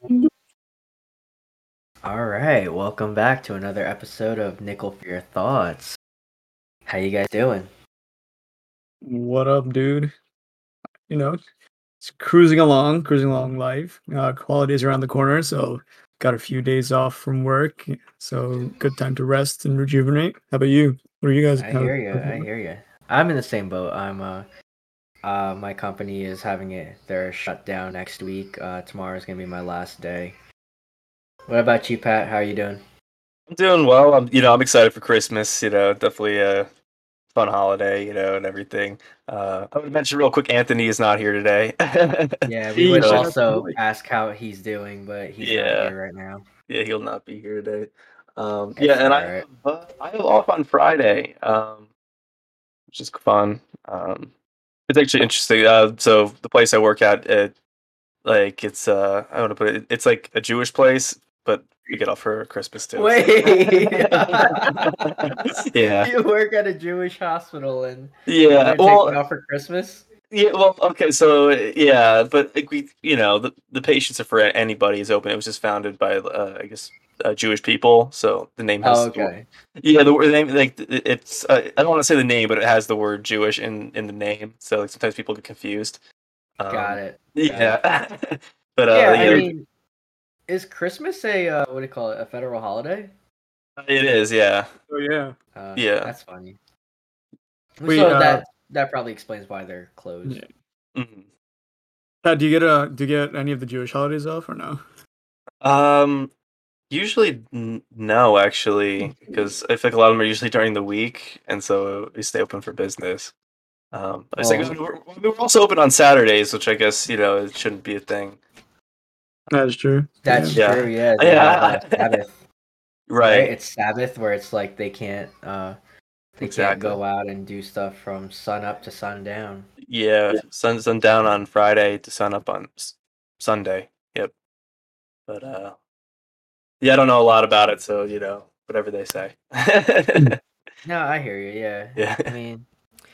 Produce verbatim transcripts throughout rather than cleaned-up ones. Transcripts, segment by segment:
All right, welcome back to another episode of Nickel for Your Thoughts. How you guys doing? What up, dude? You know, it's cruising along, cruising along life. Uh, holidays around the corner, so got a few days off from work, so good time to rest and rejuvenate. How about you? What are you guys? I How, hear you. I hear you. I'm in the same boat. I'm uh, uh, my company is having it. They're shut down next week. Uh, tomorrow is gonna be my last day. What about you, Pat? How are you doing? I'm doing well. I'm, you know, I'm excited for Christmas. You know, definitely a fun holiday. You know, and everything. Uh, I would mention real quick, Anthony is not here today. Yeah, we Hey, would shout So, out to also boy. ask how he's doing, but he's not yeah, here right now. yeah, he'll not be here today. Um, yeah, It's and all I right. have uh, I have off on Friday, um, which is fun. Um, it's actually interesting. Uh, so the place I work at, it, like it's uh, I want to put it. It's like a Jewish place, but we get off for Christmas too. So. Wait, Yeah. you work at a Jewish hospital and and Yeah. they're taking Well, off for Christmas? Yeah, well, okay, so yeah, but like, we, you know, the the patients are for anybody is open. It was just founded by, uh, I guess, uh, Jewish people, so the name Oh, has, the word- okay. yeah, the, word- the name like it's. Uh, I don't want to say the name, but it has the word Jewish in in the name, so like sometimes people get confused. Got Um, it. Got it. yeah, but uh, Yeah, I yeah, mean, is Christmas a uh, what do you call it? A federal holiday? it is. Yeah, Oh yeah. Uh, yeah. that's funny. Wait, So uh, that that probably explains why they're yeah. closed. Mhm. Pat, do you get uh, do you get any of the Jewish holidays off or no? Um, Usually, n- no, actually, because I feel like a lot of them are usually during the week, and so we stay open for business. Um, I say Well, we're, we're also open on Saturdays, which I guess you know it shouldn't be a thing. That's true. Yeah. that's true. Yeah, Yeah, they have yeah, a Sabbath, right? right, It's Sabbath where it's like they can't uh they can't exactly. go out and do stuff from sun up to sundown. Yeah, sun sun down on Friday to sun up on s- Sunday. Yep. But uh, yeah, I don't know a lot about it, so you know whatever they say. No, I hear you. Yeah, Yeah, I mean,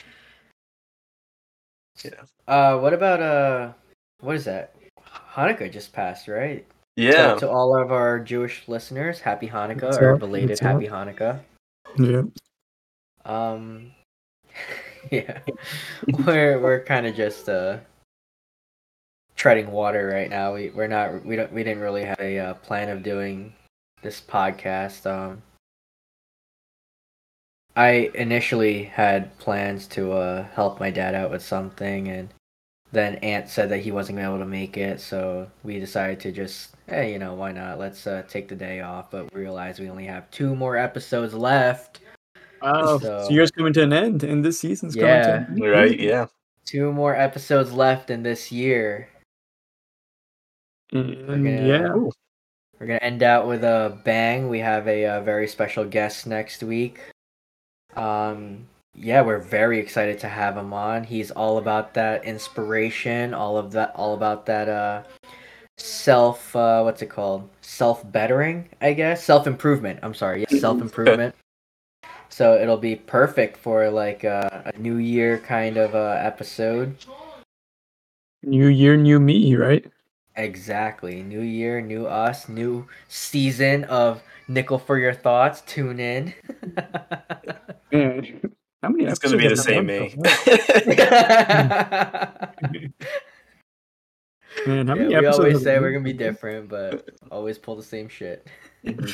yeah, uh, what about uh, what is that? Hanukkah just passed, right? So yeah. to all of our Jewish listeners, happy Hanukkah What's or up? belated What's up? happy Hanukkah. Yeah. Um, yeah, we're we're kind of just uh treading water right now. We we're not we don't we didn't really have a uh, plan of doing this podcast. Um, I initially had plans to uh help my dad out with something, and then Ant said that he wasn't gonna be able to make it, so we decided to just, hey, you know, why not? Let's uh, take the day off. But we realized we only have two more episodes left, Wow. So so yours coming to an end, and this season's coming to yeah, an Right. end. Yeah. two more episodes left in this year. We're And gonna yeah. Ooh. we're gonna end out with a bang. We have a, uh very special guest next week. Um, yeah, we're very excited to have him on. He's all about that inspiration, all of that, all about that uh self uh what's it called? Self bettering, I guess. Self improvement. I'm sorry. Yes, self improvement. So it'll be perfect for like uh, a new year kind of uh episode. New year, new me, right? Exactly. New year, new us, new season of Nickel for Your Thoughts. Tune in. Man, how many It's gonna episodes be have the we same done so me. far? Man, how Yeah, many we episodes always have we say we're done gonna be so far? different, but always pull the same shit. Mhm.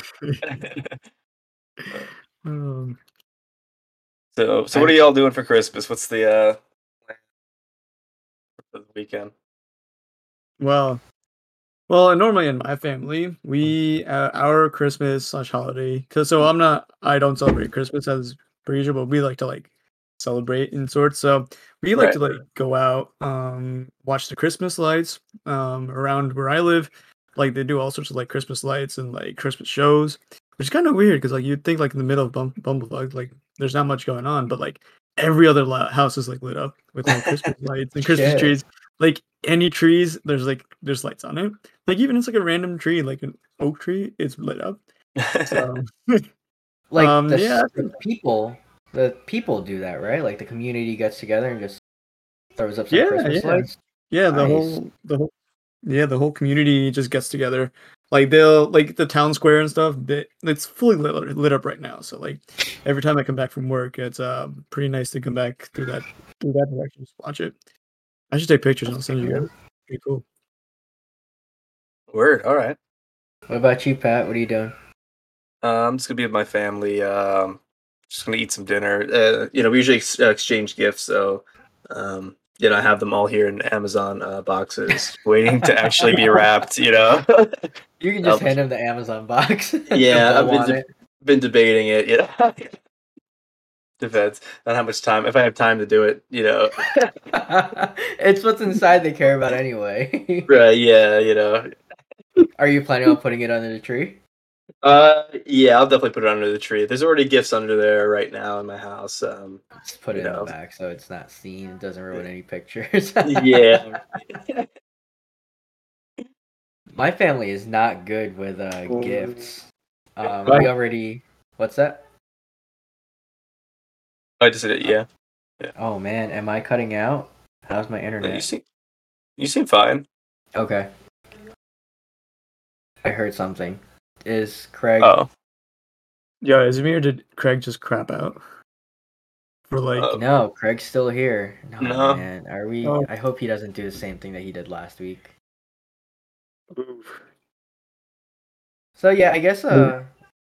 Um, So, so what I are y'all doing for Christmas? What's the uh plan for the weekend? well, well, normally in my family, we uh, our Christmas slash holiday. Cause so I'm not, I don't celebrate Christmas as per usual, but we like to like celebrate in sorts. So we like Right. to like go out, um, watch the Christmas lights, um, around where I live. Like they do all sorts of like Christmas lights and like Christmas shows, which is kind of weird because like you'd think like in the middle of Bum- Bumblefuck, like there's not much going on, but like every other la- house is like lit up with like Christmas lights and Christmas shit. trees. Like any trees, there's like there's lights on it. Like even it's like a random tree, like an oak tree, it's lit up. So Like the um s- yeah, the people, the people do that, right? Like the community gets together and just throws up some yeah, Christmas yeah. lights. Yeah, the Nice. whole the whole Yeah, the whole community just gets together. Like they'll like the town square and stuff. They, it's fully lit, lit up right now. So like every time I come back from work, it's uh pretty nice to come back through that through that direction. Just watch it. I should take pictures and I'll send you guys. Pretty cool. Word. All right. What about you, Pat? What are you doing? Uh, I'm just gonna be with my family. Um, just gonna eat some dinner. Uh, you know, we usually ex- uh, exchange gifts, so um, you know, I have them all here in Amazon uh, boxes, waiting to actually be wrapped. You know. You can just Um, hand him the Amazon box. yeah, The I've bow been on de- it. been debating it. You know, depends on how much time. If I have time to do it, you know. It's what's inside they care about anyway. Right? Yeah. You know. Are you planning on putting it under the tree? Uh, yeah, I'll definitely put it under the tree. There's already gifts under there right now in my house. Um, Just put you it in the know. back so it's not seen. It doesn't ruin any pictures. Yeah. My family is not good with uh, gifts. Um, Right. we already. What's that? I just did it. Yeah. Oh man, am I cutting out? How's my No, you internet? seem you seem fine. Okay. I heard something. Is Craig? Oh. Yeah, is it me or did Craig just crap out? For like Uh, No, Craig's still here. No, No. man. Are we? Oh. I hope he doesn't do the same thing that he did last week. oof. So yeah, I guess. Uh.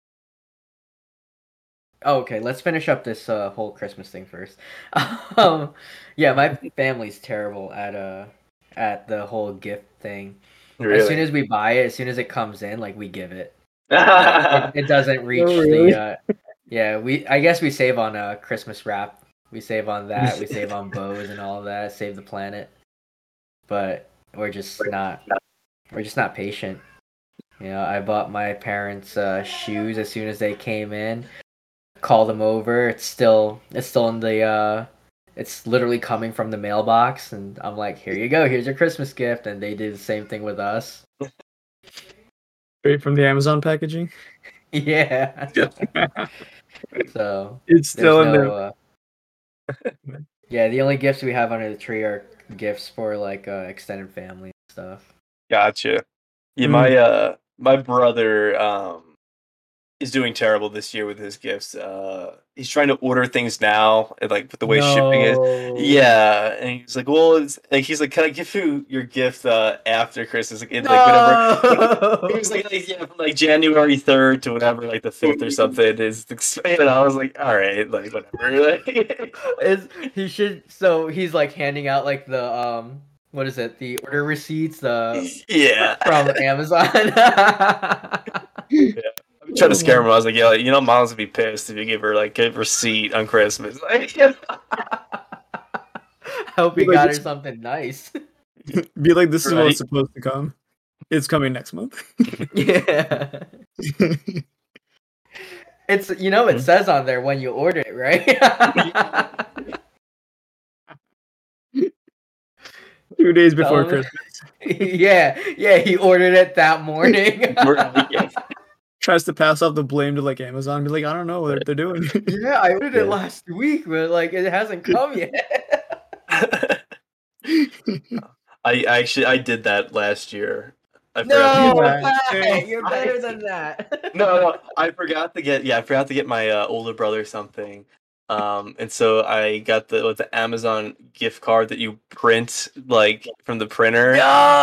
Oh, okay, let's finish up this uh, whole Christmas thing first. um, yeah, my family's terrible at uh at the whole gift thing. As soon Really? as we buy it, as soon as it comes in, like we give it. Like, it, it doesn't reach really? the. Uh, yeah, we. I guess we save on uh Christmas wrap. We save on that. We save on bows and all of that. Save the planet. But we're just not. We're just not patient. You know, I bought my parents uh, shoes as soon as they came in. Call them over. It's still. It's still in the. Uh, it's literally coming from the mailbox, and I'm like, "Here you go. Here's your Christmas gift." And they did the same thing with us. Straight from the Amazon packaging. Yeah. Yeah. So It's there's still in there. no. Uh, yeah, the only gifts we have under the tree are gifts for like uh, extended family and stuff. Gotcha. Yeah, Mm. my uh my brother um is doing terrible this year with his gifts. Uh he's trying to order things now and like with the way shipping is. No. Yeah, and he's like, well, it's like he's like, can I give you your gift uh after Christmas? Like, it, like whatever. He was like, like yeah, from like January third to whatever, like the fifth or something. Is and I was like, all right, like whatever. Like, Is he should so he's like handing out like the um what is it the order receipts the yeah. from Amazon. I'm trying to scare him. I was like, yeah, you know, mom's gonna be pissed if you give her like a receipt on Christmas. Like, you know? I hope he Like, got her it's- something nice. Be like, this is Right. what's supposed to come. It's coming next month. Yeah. It's you know it says on there when you order it, right? Two days before Tell him- Christmas. yeah, yeah, he ordered it that morning. Right, yeah. Tries to pass off the blame to like Amazon. Be like, I don't know what they're doing. Yeah, I ordered it Yeah. last week, but like it hasn't come yet. I, I actually I did that last year. I No, forgot to Yeah. Pat, you're I- better than that. get, no, no, I forgot to get yeah, I forgot to get my uh, older brother something. Um, and so I got the with the Amazon gift card that you print like from the printer.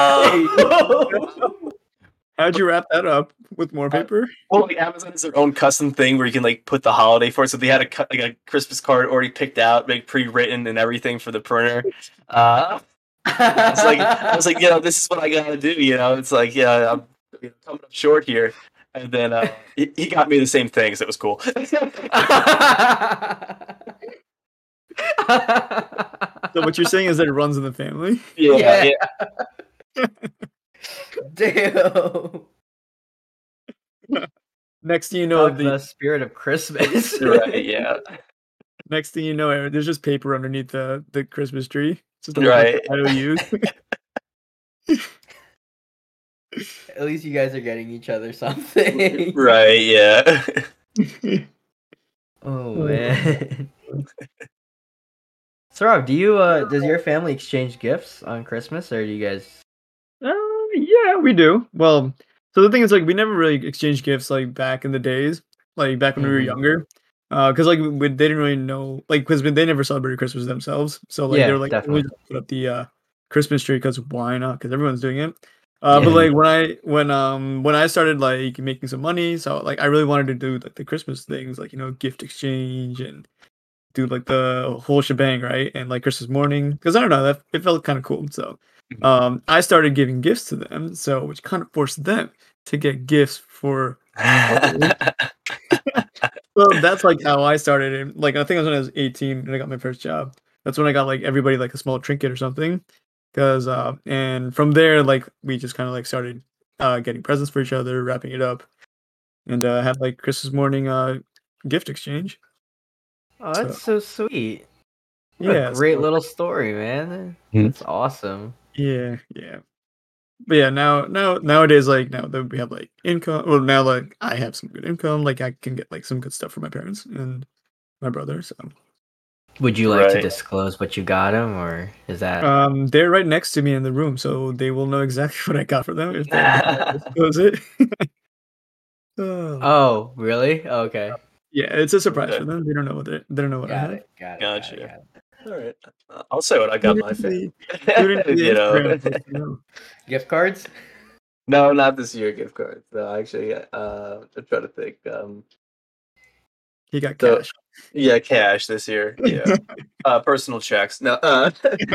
No! How'd you wrap that up with more paper? Well, like Amazon has their own custom thing where you can like put the holiday for it. So they had a cu- like a Christmas card already picked out, like pre-written and everything for the printer. Uh, it's like I was like, you know, this is what I gotta do. You know, it's like, yeah, I'm you know, coming up short here. And then uh, he, he got me the same thing, so it was cool. So what you're saying is that it runs in the family? yeah, Yeah. yeah. Damn. Next thing you know, Talk the the spirit of Christmas. Right, yeah. next thing you know, Aaron, there's just paper underneath the, the Christmas tree. It's just a Right. I O Us. At least you guys are getting each other something. Right, yeah. Oh man. So Rob, do you uh does your family exchange gifts on Christmas or do you guys Uh, Yeah, we do. Well, so the thing is, like, we never really exchanged gifts like back in the days, like back when we were Mhm. younger, because like we, they didn't really know, like, because they never celebrated Christmas themselves. So like they Yeah, were like, we definitely. just put up the uh, Christmas tree because why not? Because everyone's doing it. Uh, but Yeah. like when I when um when I started like making some money, so like I really wanted to do like the Christmas things, like you know gift exchange and do like the whole shebang, right? And like Christmas morning, because I don't know, that it felt kind of cool. So, Mhm. um, I started giving gifts to them, so which kind of forced them to get gifts for. Well, that's like how I started. And like I think it was when I was eighteen and I got my first job. That's when I got like everybody like a small trinket or something. Cause uh, and from there, like we just kind of like started uh getting presents for each other, wrapping it up, and uh, had like Christmas morning uh gift exchange. Oh, So that's so sweet. What a yeah, great so little story, man. Mhm. That's awesome. yeah, yeah. But yeah, now now nowadays, like now that we have like income, well now like I have some good income, like I can get like some good stuff for my parents and my brother. So Would you like to Right. disclose what you got him, or is that? um, they're right next to me in the room, so they will know exactly what I got for them if, they, if I disclose it. Oh, Oh, really? Okay. yeah, it's a surprise Okay. for them. They don't know what they they don't know what I Got have. it. Got it. Got it. Gotcha. Got it. All right. Uh, I'll say what I got Tune my into family. the tune into the You know. Instagram post, you know. Gift cards? No, not this year gift cards. No, actually, uh, I'm trying to think. Um, He got so cash. yeah, cash this year. Yeah, uh, personal checks. No, uh,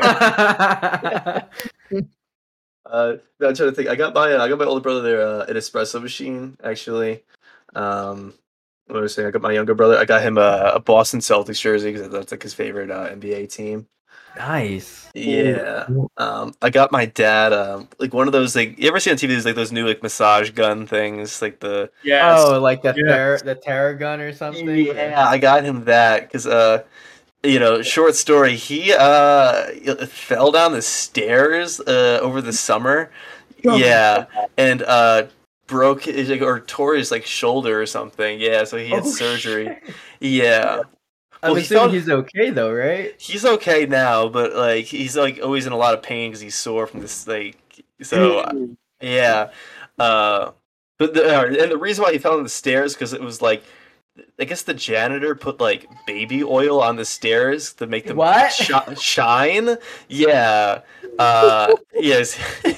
uh, no, I'm trying to think. I got my uh, I got my older brother there uh, an espresso machine actually. Um, what was I saying? I got my younger brother. I got him a, a Boston Celtics jersey because that's like his favorite uh, N B A team. Nice. Yeah. Um, I got my dad um like one of those like you ever see on T V these like those new like massage gun things like the Yes. Oh, like the Yeah. Thera the Terragun or something? yeah I got him that because uh you know short story he uh fell down the stairs uh over the summer yeah and uh broke his like, or tore his like shoulder or something yeah so he had Oh, surgery shit. yeah I'm well he assuming fell he's okay though, right? he's okay now, but like he's like always in a lot of pain because he's sore from this like so uh, Mm. yeah. Uh, but the, uh, and the reason why he fell on the stairs because it was like I guess the janitor put like baby oil on the stairs to make them What? sh- shine. Yeah. Uh, yes.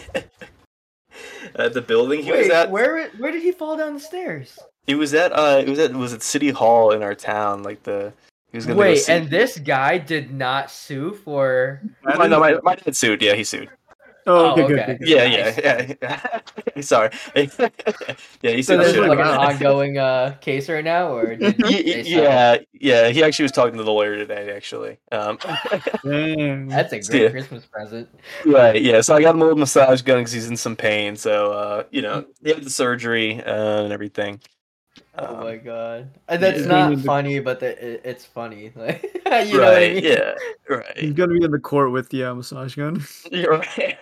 At the building he was Wait, at, where where did he fall down the stairs? he was at uh, it was at it was at City Hall in our town. Like the he was gonna go Wait, see. and this guy did not sue for. That My, no, is- my, my dad sued. Yeah, he sued. Oh, okay, Oh, good, okay. good, good. Yeah, Nice. yeah, yeah. yeah. Sorry. yeah, he So sued the there's shit out like of an me. Wow. ongoing uh case right now, or did Y- y- they settle? Yeah, yeah. He actually was talking to the lawyer today. Actually, um, Damn. That's a so, great yeah, Christmas present. right. Yeah, so I got him a little massage gun because he's in some pain. So, uh, you know, he had the surgery uh, and everything. Oh my Um, god. Uh, He's That's yeah. gonna be not in the funny, but the, it, it's funny. Like, you know what I Right. mean? Yeah. he's Right. gonna be in the court with the uh, massage gun. You're right.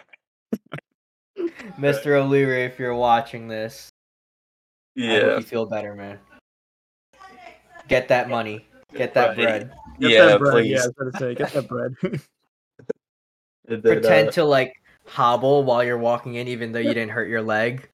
Mister O'Leary, if you're watching this, I hope Yeah. you feel better, man. Get that money. Get that Right. bread. Get that Yeah. bread. Yeah, I Please. was gonna say, get that bread. And then, Pretend uh, to like hobble while you're walking in, even though you didn't hurt your leg.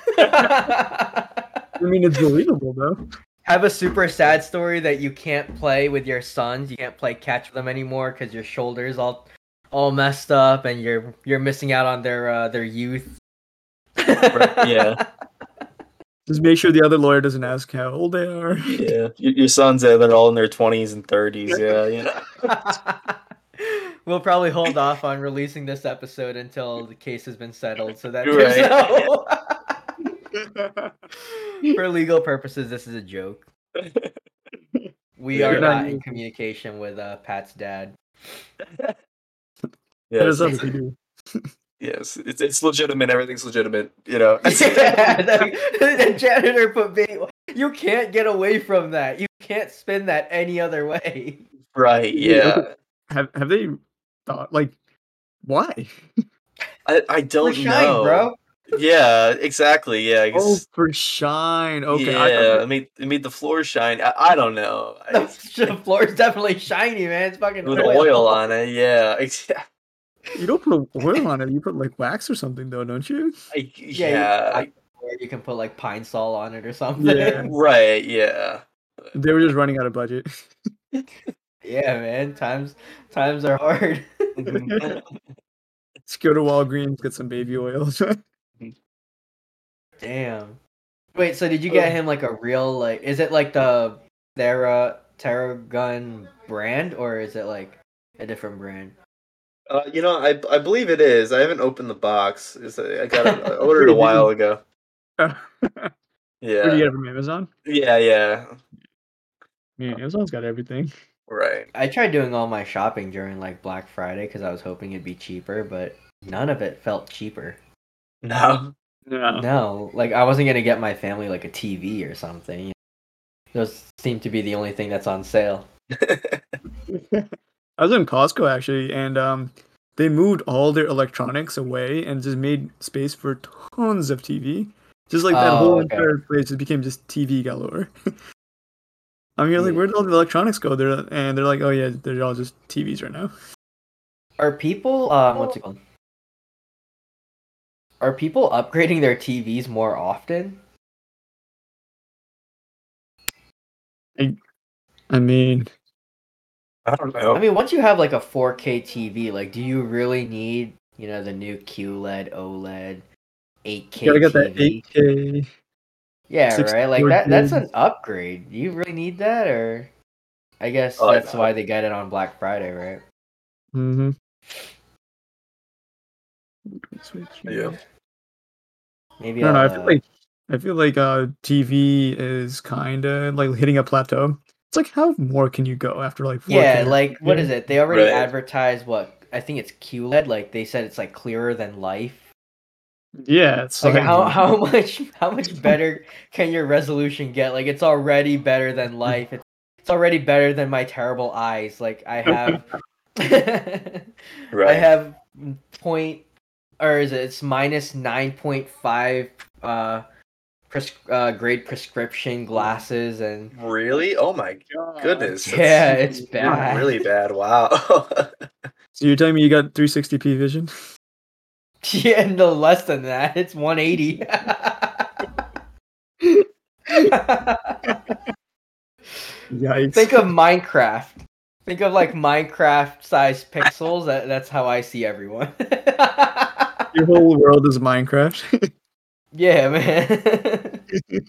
I mean, it's believable though. Have a super sad story that you can't play with your sons. You can't play catch with them anymore because your shoulders all all messed up and you're you're missing out on their uh, their youth. Right, yeah. Just make sure the other lawyer doesn't ask how old they are. Yeah. Your, your sons, uh, they're all in their twenties and thirties. Yeah. You know. We'll probably hold off on releasing this episode until the case has been settled, so that You're there's right. no. For legal purposes, this is a joke. We Yeah, are right. not in communication with uh, Pat's dad. Hit Yes. us up if you do. Yes, it's it's legitimate. Everything's legitimate. You know. Yeah, the, the janitor put baby. You can't get away from that. You can't spin that any other way. Right. Wait, Yeah. okay. Have have they thought like why? I I For don't shine, know. bro. Yeah. Exactly. Yeah. I Oh, guess. for shine. Okay, I Yeah. thought I made it made the floor shine. I, I don't know. I, The floor is definitely shiny, man. It's fucking with oil. oil on it. Yeah. Ex- You don't put oil on it. You put like wax or something, though, don't you? I, Yeah, yeah, you, I, or you can put like pine sol on it or something. Yeah. right, yeah. They were just running out of budget. Yeah, man. Times times are hard. Mhm. Let's go to Walgreens, get some baby oil. Damn. Wait, so did you get him like a real like? Is it like the Thera Terragun brand, or is it like a different brand? Uh, you know, I I believe it is. I haven't opened the box. It's, I got it. I ordered Wait, a did while you? ago. Where do you Yeah, get it from Amazon? yeah, yeah. Man, Amazon's got everything. Right. I tried doing all my shopping during like Black Friday because I was hoping it'd be cheaper, but none of it felt cheaper. No. No. No, like I wasn't gonna get my family like a T V or something. You know? Those seem to be the only thing that's on sale. I was in Costco actually, and um, they moved all their electronics away and just made space for tons of T V. Just like that Oh, whole okay. entire place just became just T V galore. I'm here like, Yeah. where did all the electronics go? They're and they're like, oh yeah, they're all just T Vs right now. Are people um what's it called? Are people upgrading their T Vs more often? I, I mean, I don't know. I mean, once you have like a four K T V, like, do you really need, you know, the new Q L E D, OLED, eight you gotta K get that T V? eight K, Yeah, right. Like sixty-four that. That's gig. an upgrade. Do you really need that, or I guess Oh, that's no. why they get it on Black Friday, right? Mm-hmm. Yeah. Maybe I don't know. I'll. I feel Uh... like I feel like uh T V is kind of like hitting a plateau. It's like how more can you go after like four K? Yeah, like what is it? They already Right. advertised what I think it's Q L E D. Like they said, it's like clearer than life. Yeah, it's Like like how how much how much better can your resolution get? Like it's already better than life. It's it's already better than my terrible eyes. Like I have I Right. have point or is it it's minus nine point five uh pres- uh grade prescription glasses and Really? Oh my goodness. That's yeah, it's bad. really bad. Wow. So you're telling me you got three sixty p vision? Yeah, no less than that. It's one eighty. Yikes. Think of Minecraft. Think of like Minecraft sized pixels. That, that's how I see everyone. Your whole world is Minecraft. Yeah, man.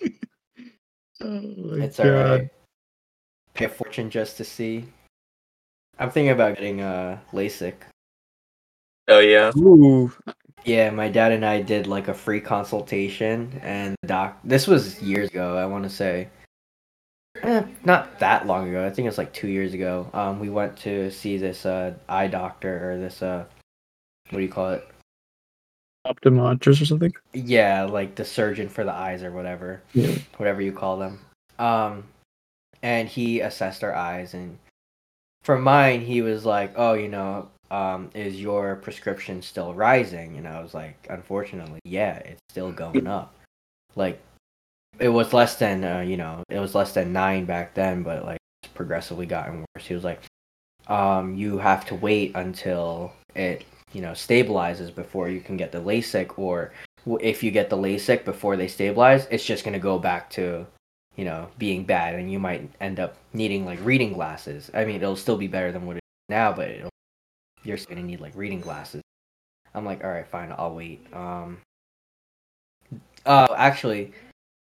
Oh my It's god. alright. Pay a fortune just to see. I'm thinking about getting uh, LASIK. Oh yeah. Ooh. Yeah, my dad and I did like a free consultation, and the doc. This was years ago. I want to say, eh, not that long ago. I think it's like two years ago. Um, we went to see this uh eye doctor or this uh, what do you call it? Optometrist or something? Yeah, like the surgeon for the eyes or whatever, Yeah. whatever you call them. Um, and he assessed our eyes, and for mine, he was like, "Oh, you know, um, is your prescription still rising?" And I was like, "Unfortunately, yeah, it's still going up. Like, it was less than, uh, you know, it was less than nine back then, but like it's progressively gotten worse." He was like, um, "You have to wait until it, you know, stabilizes before you can get the LASIK, or w- if you get the LASIK before they stabilize, it's just gonna go back to." You know, being bad, and you might end up needing like reading glasses. I mean, it'll still be better than what it is now, but it'll, you're still gonna need like reading glasses. I'm like, all right, fine, I'll wait. Um, uh, actually,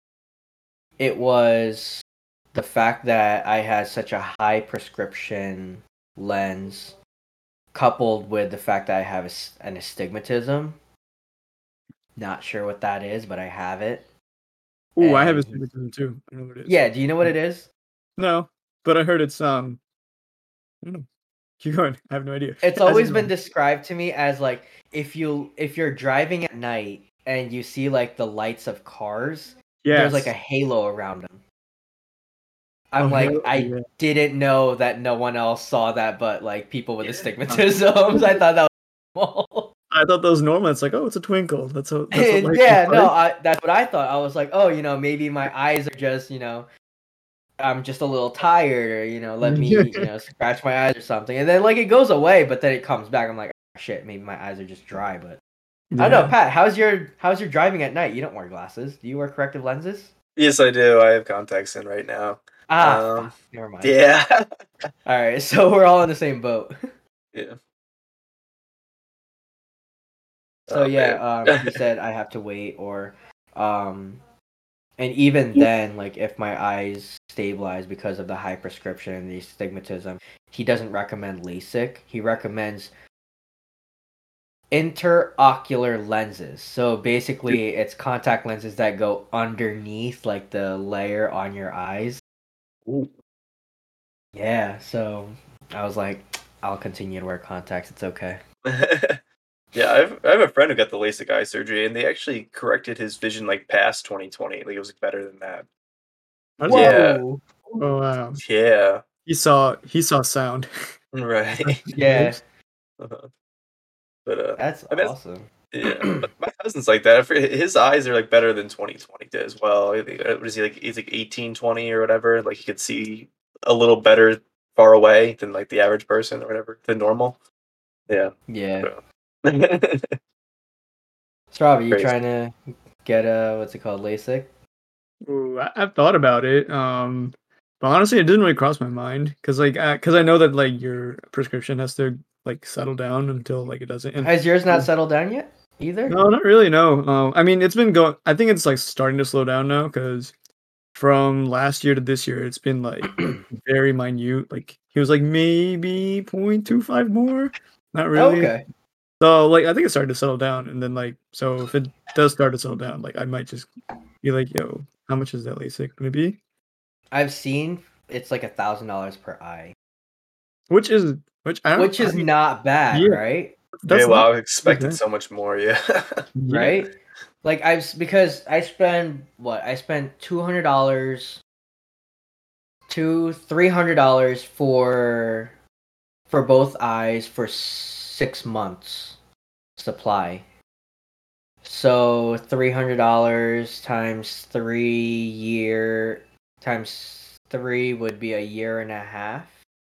it was the fact that I had such a high prescription lens, coupled with the fact that I have a s an astigmatism. Not sure what that is, but I have it. Ooh, I have And astigmatism too. I don't know what it is. yeah, do you know what it is? No, but I heard it's um. I don't know. Keep going. I have no idea. It's As always in, been described to me as like if you if you're driving at night and you see like the lights of cars, there's like a yes. halo around them. I'm Oh, like, hell I yeah. didn't know that no one else saw that but like people with astigmatisms. I thought that was normal. I thought that was normal. It's like, oh, it's a twinkle. That's what. That's what And life yeah, is no, like. I that's what I thought. I was like, oh, you know, maybe my eyes are just, you know, I'm just a little tired, or you know, let me, you know, scratch my eyes or something. And then like it goes away, but then it comes back. I'm like, shit, maybe my eyes are just dry, but Yeah. I don't know, Pat. How's your how's your driving at night? You don't wear glasses. Do you wear corrective lenses? Yes, I do. I have contacts in right now. Ah, Um, fuck. Never mind. yeah. All right, so we're all in the same boat. Yeah. So Oh, yeah, man. um, he said I have to wait, or, um, and even then, like if my eyes stabilize because of the high prescription and the astigmatism, he doesn't recommend LASIK. He recommends interocular lenses. So basically, it's contact lenses that go underneath, like the layer on your eyes. Ooh. Yeah. So I was like, I'll continue to wear contacts. It's okay. Yeah, I have, I have a friend who got the LASIK eye surgery, and they actually corrected his vision like past twenty twenty. Like it was better than that. How does he- Yeah, Whoa. Oh wow. yeah, He saw he saw sound. right. Yeah, Uh-huh. But uh, that's I mean, it's- awesome. yeah, but my cousin's like that. I forget- His eyes are like better than twenty twenty did as well. I think- uh, What is he like? He's like eighteen twenty or whatever. Like he could see a little better far away than like the average person or whatever, than normal. Yeah. Yeah. So- Strawberry, you Crazy. trying to get a what's it called, LASIK? Ooh, I, I've thought about it. Um, but honestly, it didn't really cross my mind because like because I know that like your prescription has to like settle down until like it doesn't. And Has yours not settled down yet either? no, not really. No. Um, I mean, it's been going. I think it's like starting to slow down now because from last year to this year, it's been like very minute. Like he was like maybe zero point two five more. Not really. Okay. So like I think it started to settle down, and then like so if it does start to settle down, like I might just be like, yo, how much is that LASIK gonna be? I've seen it's like a thousand dollars per eye, Which is which I don't, which is I mean, not bad, yeah, right? that's yeah, well, not I expected bad. so much more. Yeah. Yeah. Right? Like I've s- because I spend what I spent two hundred dollars, two three hundred dollars for for both eyes for six months supply. So three hundred dollars times three year times three would be a year and a half.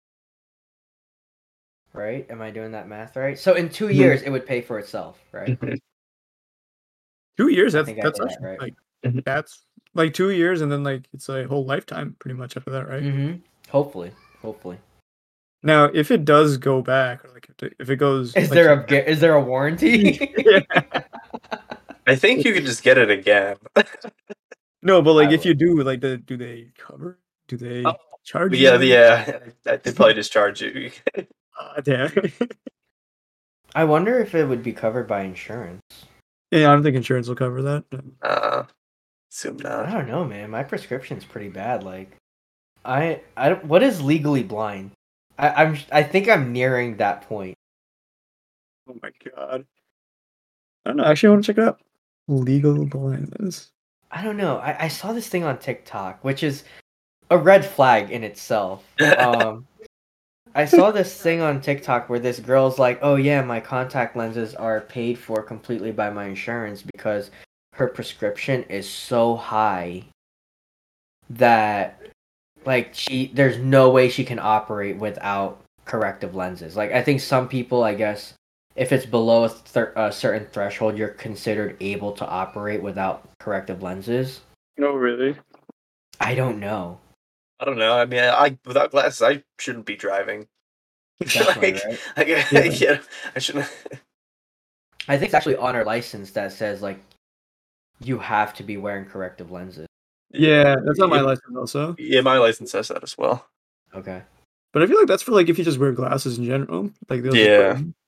Right? Am I doing that math right? So in two Mhm. years it would pay for itself, right? Two years. I That's think I that's did that actually right. like Mhm. that's like two years, and then like it's a whole lifetime pretty much after that, right? Mm-hmm. Hopefully, hopefully. Now, if it does go back, or like if it, if it goes, Is like, there a gu- is there a warranty? yeah. I think you could just get it again. No, but like I if you would. do, like, the do they cover? Do they Oh, charge yeah, you? yeah. They probably just charge you. Ah, damn. I wonder if it would be covered by insurance. Yeah, I don't think insurance will cover that. No. Uh, assume I not. don't know, man. My prescription's pretty bad. Like, I I don't, what is legally blind? I, I'm I think I'm nearing that point. Oh my god. I don't know. Actually, I want to check it out. Legal blindness. I don't know. I, I saw this thing on TikTok, which is a red flag in itself. Um, I saw this thing on TikTok where this girl's like, "Oh yeah, my contact lenses are paid for completely by my insurance because her prescription is so high that like she there's no way she can operate without corrective lenses." Like I think some people, I guess, if it's below a, th- a certain threshold, you're considered able to operate without corrective lenses. No, really. I don't know. I don't know. I mean, I without glasses, I shouldn't be driving. Definitely, like, right? like, Yeah. yeah, I shouldn't. I think it's actually on our license that says like you have to be wearing corrective lenses. Yeah, that's on my Yeah, license also. yeah, my license says that as well. Okay. But I feel like that's for like if you just wear glasses in general. Like they'll just put Yeah. it in.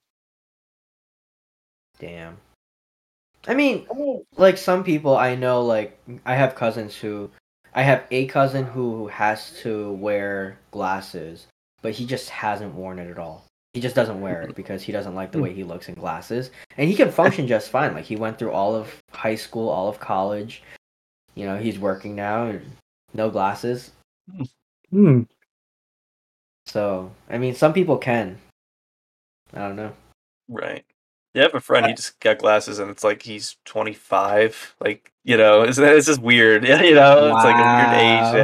Damn. I mean, like some people I know, like I have cousins who, I have a cousin who has to wear glasses, but he just hasn't worn it at all. He just doesn't wear it because he doesn't like the way he looks in glasses, and he can function just fine. Like he went through all of high school, all of college. You know, he's working now, and no glasses. Hmm. So I mean, some people can. I don't know. Right. Yeah, I have a friend. He just got glasses, and it's like he's twenty-five. Like, you know, it's it's just weird. Yeah, you know, it's like a weird age. Wow.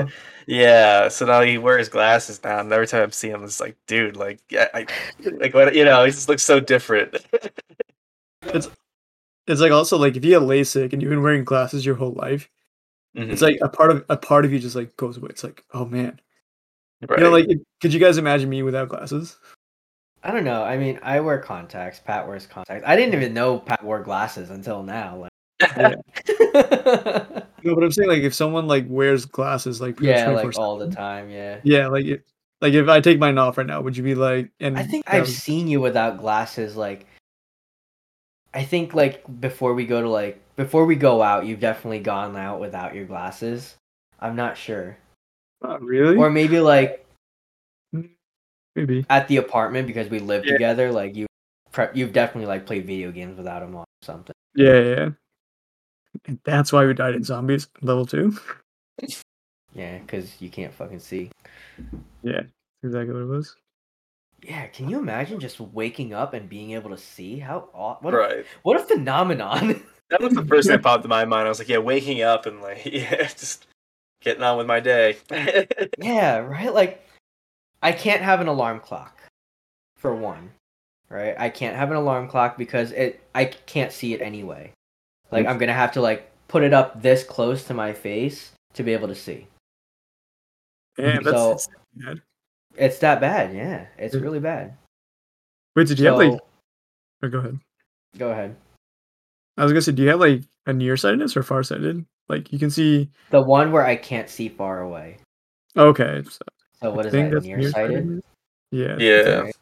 Yeah, so now he wears glasses now, and every time I see him, it's like, dude, like, yeah, I, like, what, you know, he just looks so different. It's it's like also like if you have LASIK and you've been wearing glasses your whole life, it's Mhm. like a part of a part of you just like goes away. It's like, oh man, you know, Right. like could you guys imagine me without glasses? I don't know. I mean, I wear contacts. Pat wears contacts. I didn't even know Pat wore glasses until now. Yeah. Like, No, but I'm saying like if someone like wears glasses like pretty much yeah, twenty-four like all the seven. time. Yeah. Yeah, like it, like if I take mine off right now, would you be like I and think that I've was seen you without glasses. Like, I think like before we go to like before we go out, you've definitely gone out without your glasses. I'm not sure. not really? Or maybe like Mm, maybe. at the apartment because we live Yeah. together. Like you, pre- you've definitely like played video games without them on or something. Yeah, yeah. And that's why we died in zombies level two. Yeah, because you can't fucking see. Yeah, exactly what it was. Yeah, can you imagine just waking up and being able to see? How aw- what a Right. what a phenomenon! That was the first thing that popped in my mind. I was like, yeah, waking up and like, yeah, just getting on with my day. Yeah, right. Like I can't have an alarm clock for one, right? I can't have an alarm clock because it I can't see it anyway. Like I'm gonna have to like put it up this close to my face to be able to see. Damn, that's, So that's bad. it's that bad. Yeah, it's Yeah. really bad. Wait, did you have like? So Oh, go ahead. go ahead. I was gonna say, do you have like a nearsightedness or farsighted? Like you can see. The one where I can't see far away. Okay, so So I what is think that? that's Nearsighted? nearsightedness. Yeah. Yeah. Right.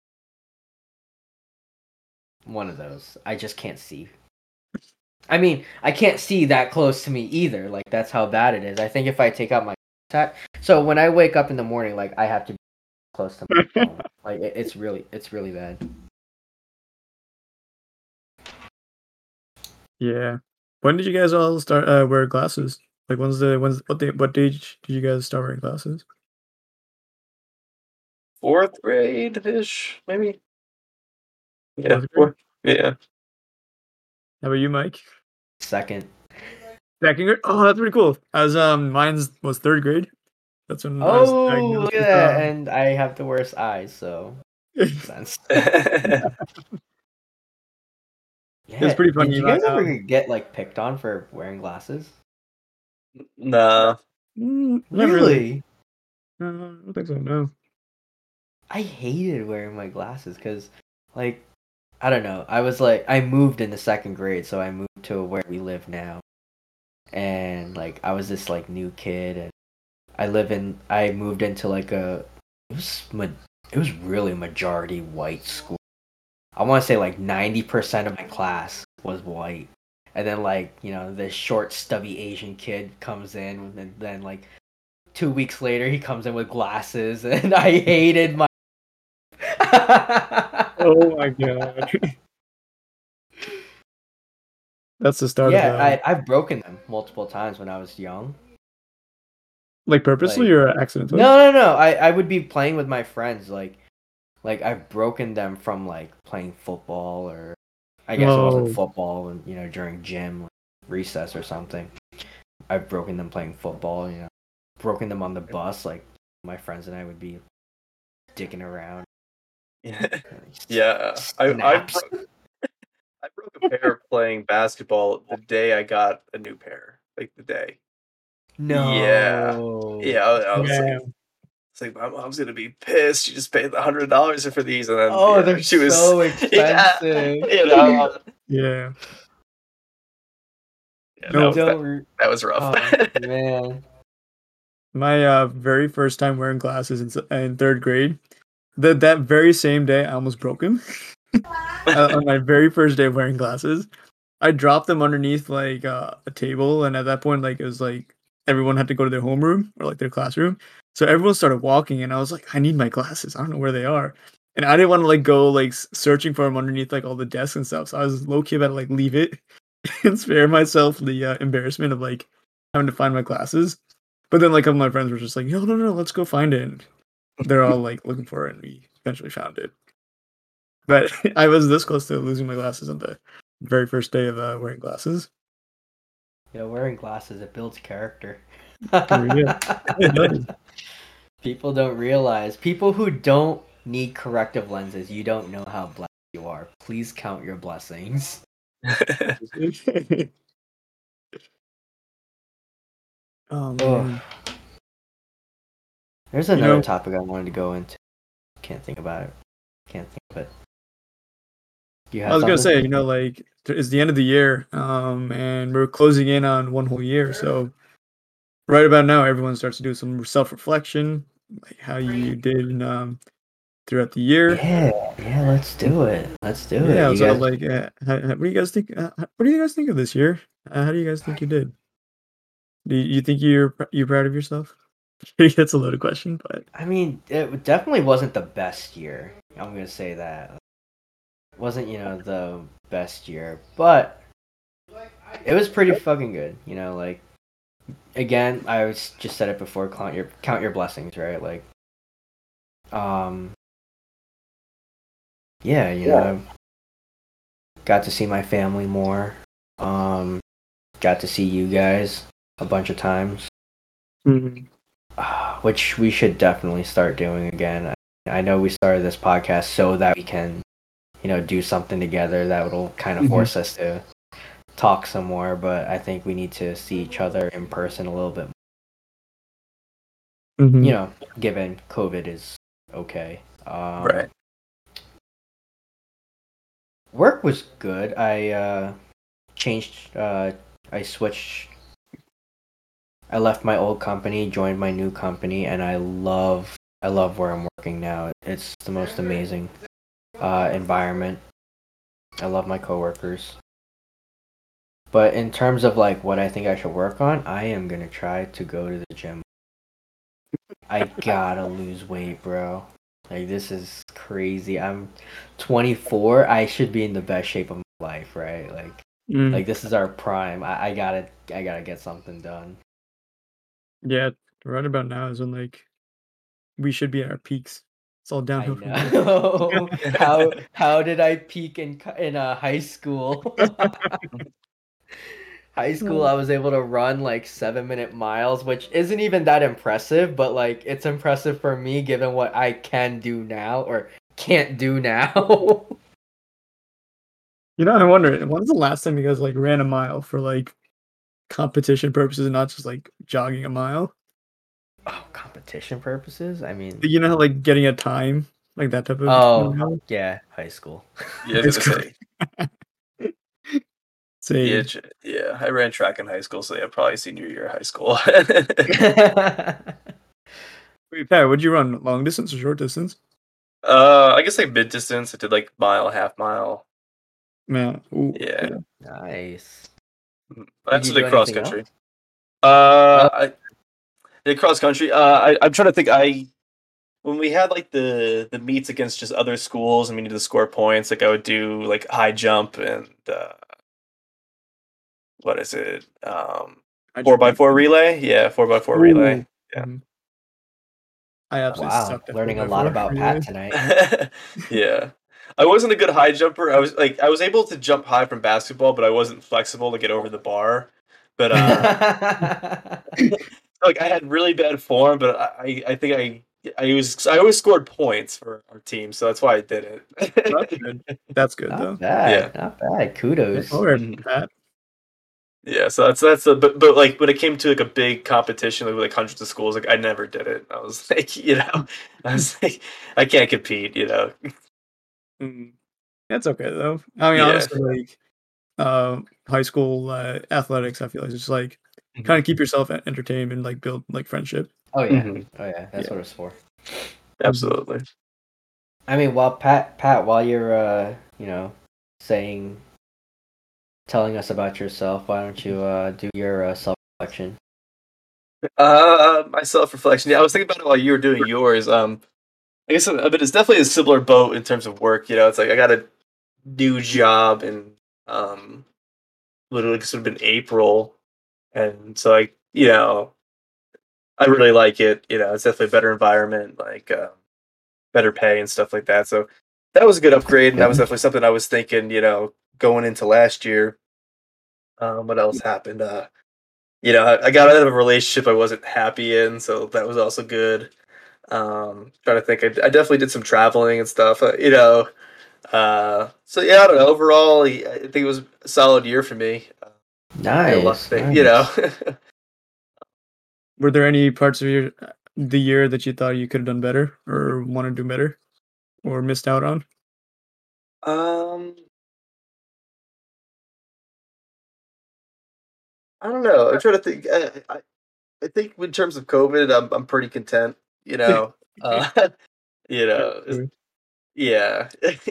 One of those. I just can't see. I mean, I can't see that close to me either. Like that's how bad it is. I think if I take out my contact, so when I wake up in the morning, like I have to be close to my phone. Like it, it's really, it's really bad. Yeah. When did you guys all start uh, wear glasses? Like when's the when's what day what age did you guys start wearing glasses? Fourth grade ish, maybe. Yeah, Fourth grade? fourth. Yeah. How about you, Mike? Second. Second grade? Oh, that's pretty cool. As um mine's was third grade. That's when I was Oh, diagnosed look at with that! um And I have the worst eyes, so makes sense. it's Yeah. pretty Did funny. you My guys ever um get like picked on for wearing glasses? Nah. mm, not really. Really? No, I don't think so, no. I hated wearing my glasses because, like, I don't know. I was like, I moved in the second grade, so I moved to where we live now, and like, I was this like new kid, and I live in, I moved into like a, it was ma- it was really majority white school. I want to say like ninety percent of my class was white, and then like you know this short stubby Asian kid comes in, and then like two weeks later he comes in with glasses, and I hated my. Oh my god. That's the start of Yeah, the I I've broken them multiple times when I was young. like purposely Like or accidentally? no, no, no. I I would be playing with my friends like like I've broken them from like playing football or I guess it wasn't Oh, football and you know during gym like, recess or something. I've broken them playing football, you know. Broken them on the bus like my friends and I would be dicking around. Yeah. I I Snaps. broke, I broke a pair playing basketball the day I got a new pair. Like the day. Yeah. No. Yeah, I, I was like, man. it's like my mom's gonna be pissed. She just paid the hundred dollars for these, and then Oh, yeah, they're she was, so yeah, expensive. you know, Yeah. yeah, that No, was that, Don't. Re- that was rough. oh man. my uh very first time wearing glasses in, s- in third grade, that that very same day I almost broke them. uh, on my very first day of wearing glasses. I dropped them underneath like uh, a table, and at that point, like it was like everyone had to go to their homeroom or like their classroom. So everyone started walking, and I was like, I need my glasses. I don't know where they are, and I didn't want to like go like s- searching for them underneath like all the desks and stuff. So I was low key about to like leave it and spare myself the uh, embarrassment of like having to find my glasses. But then like a couple of my friends were just like, no, no, no, let's go find it. And they're all like looking for it, and we eventually found it. But I was this close to losing my glasses on the very first day of uh, wearing glasses. You know, wearing glasses, it builds character. For real. It does. People don't realize. People who don't need corrective lenses, you don't know how blessed you are. Please count your blessings. Oh Oh, man. there's You another know, topic I wanted to go into. Can't think about it. Can't think of it. You I have was gonna something? say, you know, like th- it's the end of the year, um, and we're closing in on one whole year. So right about now, everyone starts to do some self-reflection, like how you did um, throughout the year. Yeah, yeah, let's do it. Let's do it. Yeah. You So guys, like, uh, how, how- what do you guys think? Uh, how- what do you guys think of this year? Uh, how do you guys think you did? Do you, you think you're pr- you proud of yourself? That's a loaded question, but I mean, it definitely wasn't the best year. I'm gonna say that. It wasn't, you know, the best year, but it was pretty fucking good. You know, like again, I was just said it before. Count your count your blessings, right? Like, um, yeah, you know, I got to see my family more. Um, got to see you guys a bunch of times, Mhm. uh, which we should definitely start doing again. I, I know we started this podcast so that we can, you know, do something together that will kind of Mhm. force us to talk some more. But I think we need to see each other in person a little bit. You Mhm. know, given COVID is okay. Um, Right. work was good. I uh, changed. Uh, I switched. I left my old company, joined my new company, and I love. I love where I'm working now. It's the most amazing uh, environment. I love my coworkers. But in terms of like what I think I should work on, I am gonna try to go to the gym. I gotta lose weight, bro. Like this is crazy. I'm twenty-four. I should be in the best shape of my life, right? Like, Mm. like this is our prime. I, I gotta, I gotta get something done. Yeah. Right about now is when like we should be at our peaks. It's all I downhill from here. know. how how did I peak in co- in uh, high school? High school, I was able to run like seven minute miles, which isn't even that impressive, but like it's impressive for me given what I can do now or can't do now. You know, I wonder when's the last time you guys like ran a mile for like competition purposes and not just like jogging a mile? Oh, competition purposes? I mean, You know, like getting a time, like that type of oh, mile? yeah, high school. Yeah, I was It's gonna cr- say. Yeah, same. j- yeah. I ran track in high school, so yeah, probably senior year of high school. Wait, Pat, would you run long distance or short distance? uh, I guess like mid distance. I did like mile, half mile. Man, ooh, Yeah, yeah. Nice. Mm, I Did you also do did cross anything else? country. Uh, Oh, I did cross country. Uh, I I'm trying to think. I when we had like the the meets against just other schools and we needed to score points, like I would do like high jump and uh, what is it? Um, I four jump by pretty four good. relay. Yeah, four by four relay. Ooh. Yeah. Mhm. I absolutely wow. sucked at four Learning a by lot four about Pat relays. tonight. Yeah. I wasn't a good high jumper. I was like I was able to jump high from basketball, but I wasn't flexible to get over the bar. But uh like I had really bad form, but I I think I I was I always scored points for our team, so that's why I did That's it. good. That's good Not though. Yeah. bad. Not bad. All Kudos. right, Mhm. Pat. Yeah, so that's that's a but but like when it came to like a big competition like with like hundreds of schools, like I never did it. I was like, you know, I was like, I can't compete, you know. Mm, that's okay though. I mean, Yeah. honestly, like uh, high school uh, athletics, I feel like it's just like kind Mhm. of keep yourself e- entertained and like build like friendship. Oh yeah. Mhm. Oh yeah. That's Yeah. what it's for. Mhm. Absolutely. I mean, while Pat, Pat, while you're, uh, you know, saying, telling us about yourself, why don't you uh, do your uh, self reflection? Uh, my self reflection. Yeah, I was thinking about it while you were doing yours. Um, I guess, uh, but it's definitely a similar boat in terms of work. You know, it's like I got a new job and um, literally sort of in April, and so like you know, I really like it. You know, it's definitely a better environment, like uh, better pay and stuff like that. So that was a good upgrade, and that was Good. definitely something I was thinking. You know, going into last year. Um, what else happened? Uh, you know, I, I got out of a relationship I wasn't happy in, so that was also good. Um, trying to think, I, I definitely did some traveling and stuff. Uh, you know, uh, so yeah, I don't know. Overall, I I think it was a solid year for me. Uh, did a lot of Nice, things, you know. nice. Were there any parts of your the year that you thought you could have done better or want to do better or missed out on? um, I don't know. I'm trying to think. I, I, I think in terms of COVID, I'm I'm pretty content. You know, uh, you know, it's- yeah.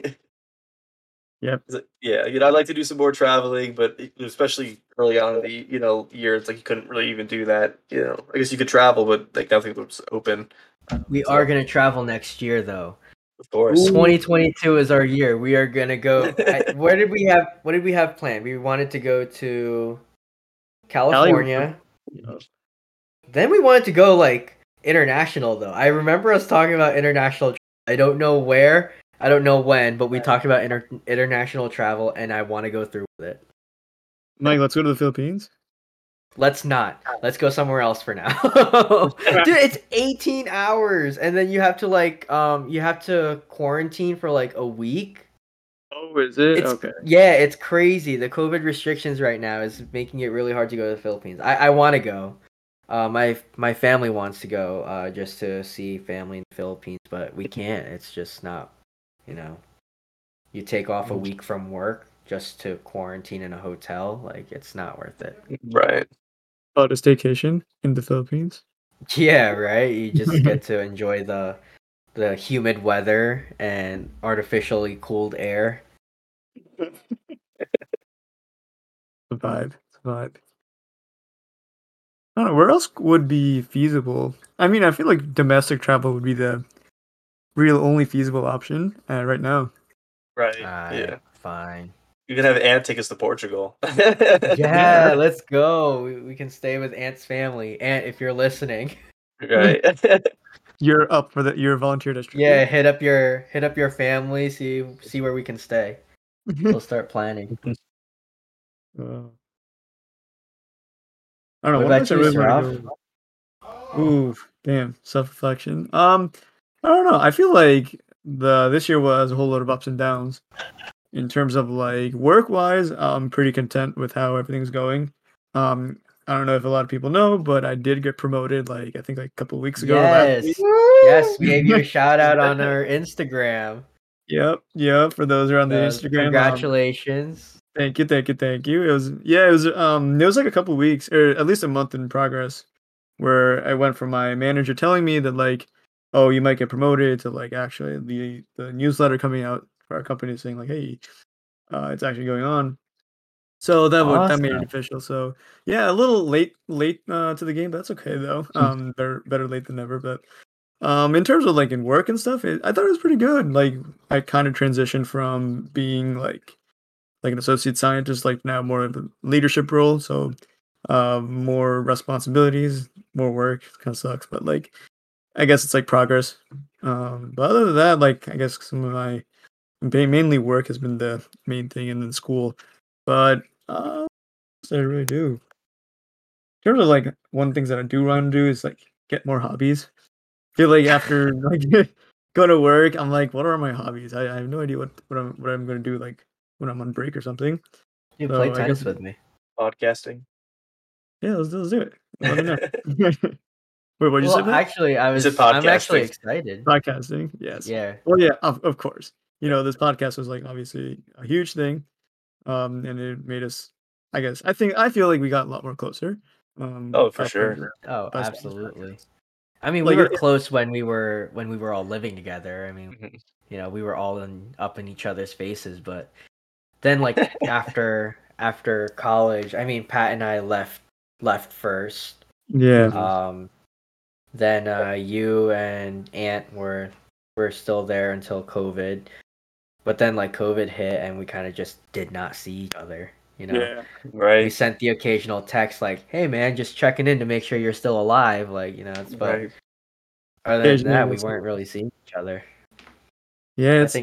Yep. Is it- Yeah, you know, I'd like to do some more traveling, but e- especially early on in the you know year, it's like you couldn't really even do that. You know, I guess you could travel, but like nothing was open. Um, We are so gonna travel next year, though. of course, Ooh. twenty twenty-two is our year. We are gonna go. I, where did we have? What did we have planned? We wanted to go to Cali was California. uh, Then we wanted to go like international, though. I remember us talking about international. I don't know where. I don't know when, but we talked about inter- international travel, and I want to go through with it. Mike, let's go to the Philippines. Let's not. Let's go somewhere else for now. Dude, it's eighteen hours and then you have to like um you have to quarantine for like a week. Oh, is it? It's Okay. yeah, it's crazy. The COVID restrictions right now is making it really hard to go to the Philippines. I I want to go. Uh, my my family wants to go uh just to see family in the Philippines, but we can't. It's just not, you know. You take off a week from work just to quarantine in a hotel, like it's not worth it. right? About a staycation in the Philippines. Yeah, right. You just get to enjoy the the humid weather and artificially cooled air. The vibe. The vibe. I don't know, where else would be feasible? I mean, I feel like domestic travel would be the real only feasible option uh, right now. Right. Alright, Yeah. fine. You can have Aunt take us to Portugal. Yeah, let's go. We, we can stay with Aunt's family. Aunt, if you're listening, Right. You're up for the you're volunteered as yeah, tribute. hit up your hit up your family. See see where we can stay. We'll start planning. Uh, I don't know. What One about place I you, really want to Saraf? go. Ooh, damn, self-reflection. Um, I don't know. I feel like the this year was a whole lot of ups and downs. In terms of like work-wise, I'm pretty content with how everything's going. Um, I don't know if a lot of people know, but I did get promoted like I think like a couple of weeks ago or last week. Yes. Yes, we gave you a shout out on our Instagram. Yep, yep. For those who are on the So Instagram, um, congratulations. thank you, thank you, thank you. It was yeah, it was um, it was like a couple weeks or at least a month in progress, where I went from my manager telling me that like, oh, you might get promoted to like actually the the newsletter coming out for our company saying like, hey, uh, it's actually going on. So that would that made it Awesome. official. So yeah, a little late late uh, to the game, but that's okay though. Um, better better late than never. But um, in terms of like in work and stuff, it, I thought it was pretty good. Like I kind of transitioned from being like like an associate scientist, like now more of a leadership role. So uh, more responsibilities, more work. Kind of sucks, but like I guess it's like progress. Um, but other than that, like I guess some of my ma- mainly work has been the main thing, and then school. But uh, what I really do. In terms of like one of the things that I do want to do is like get more hobbies. Feel like after like go to work, I'm like, what are my hobbies? I, I have no idea what what I'm what I'm gonna do like when I'm on break or something. You play So I guess tennis with me. Podcasting. yeah, let's, let's do it. Let me know. Wait, what'd you say, Well, Matt? actually, I Is it was I'm actually podcasting? excited. Podcasting, yes. Yeah. Well, yeah, of, of course. You know, this podcast was like obviously a huge thing, um, and it made us. I guess I think I feel like we got a lot more closer. Um, Oh, for probably sure. the Oh, best way to describe it. absolutely. I mean, we Like, were it, close when we were when we were all living together. I mean, Mhm. you know, we were all in up in each other's faces, but then like after after college, I mean, Pat and I left left first. yeah, Mhm. Um then uh you and Aunt were were still there until COVID. But then like COVID hit and we kind of just did not see each other, you know. yeah. We Right. sent the occasional text like, "Hey man, just checking in to make sure you're still alive," like, you know, it's but Right. other than that, Occasionally, we it's- weren't really seeing each other. yeah, I it's think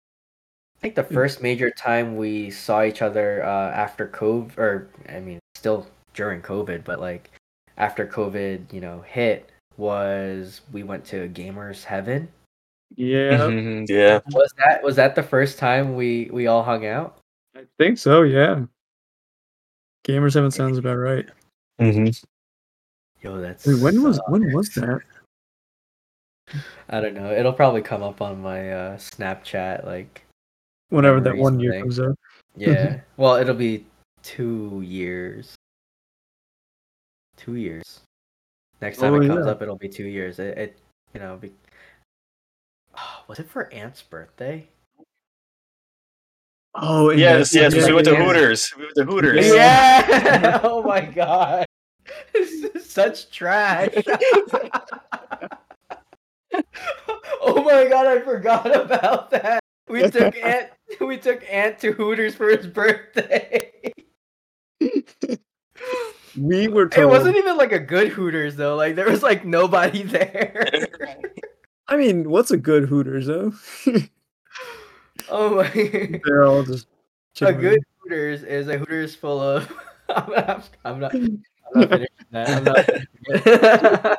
I think the first major time we saw each other uh, after COVID, or I mean, still during COVID, but like after COVID, you know, hit, was we went to Gamers Heaven. Yeah, Mhm, yeah. Was that was that the first time we we all hung out? I think so. Yeah, Gamers Heaven sounds about right. hmm Yo, that's Wait, when was uh, when was that? I don't know. It'll probably come up on my uh, Snapchat like Whenever that memories one year thing. comes up. Yeah. Well, it'll be two years. Two years. Next time Oh it comes yeah. up, it'll be two years. It, it you know, be... oh, was it for Ant's birthday? Oh, in Yes, that yes, Yeah, we went to yeah. Hooters. We went to Hooters. Yeah. Oh my god. This is such trash. Oh my god, I forgot about that. We took Ant we took Ant to Hooters for his birthday. We were It told. wasn't even like a good Hooters though. Like there was like nobody there. I mean, what's a good Hooters though? Oh my. They're all just A chicken good wings. Hooters is a Hooters full of. I'm not. I'm not. I'm not finishing that. I'm not finishing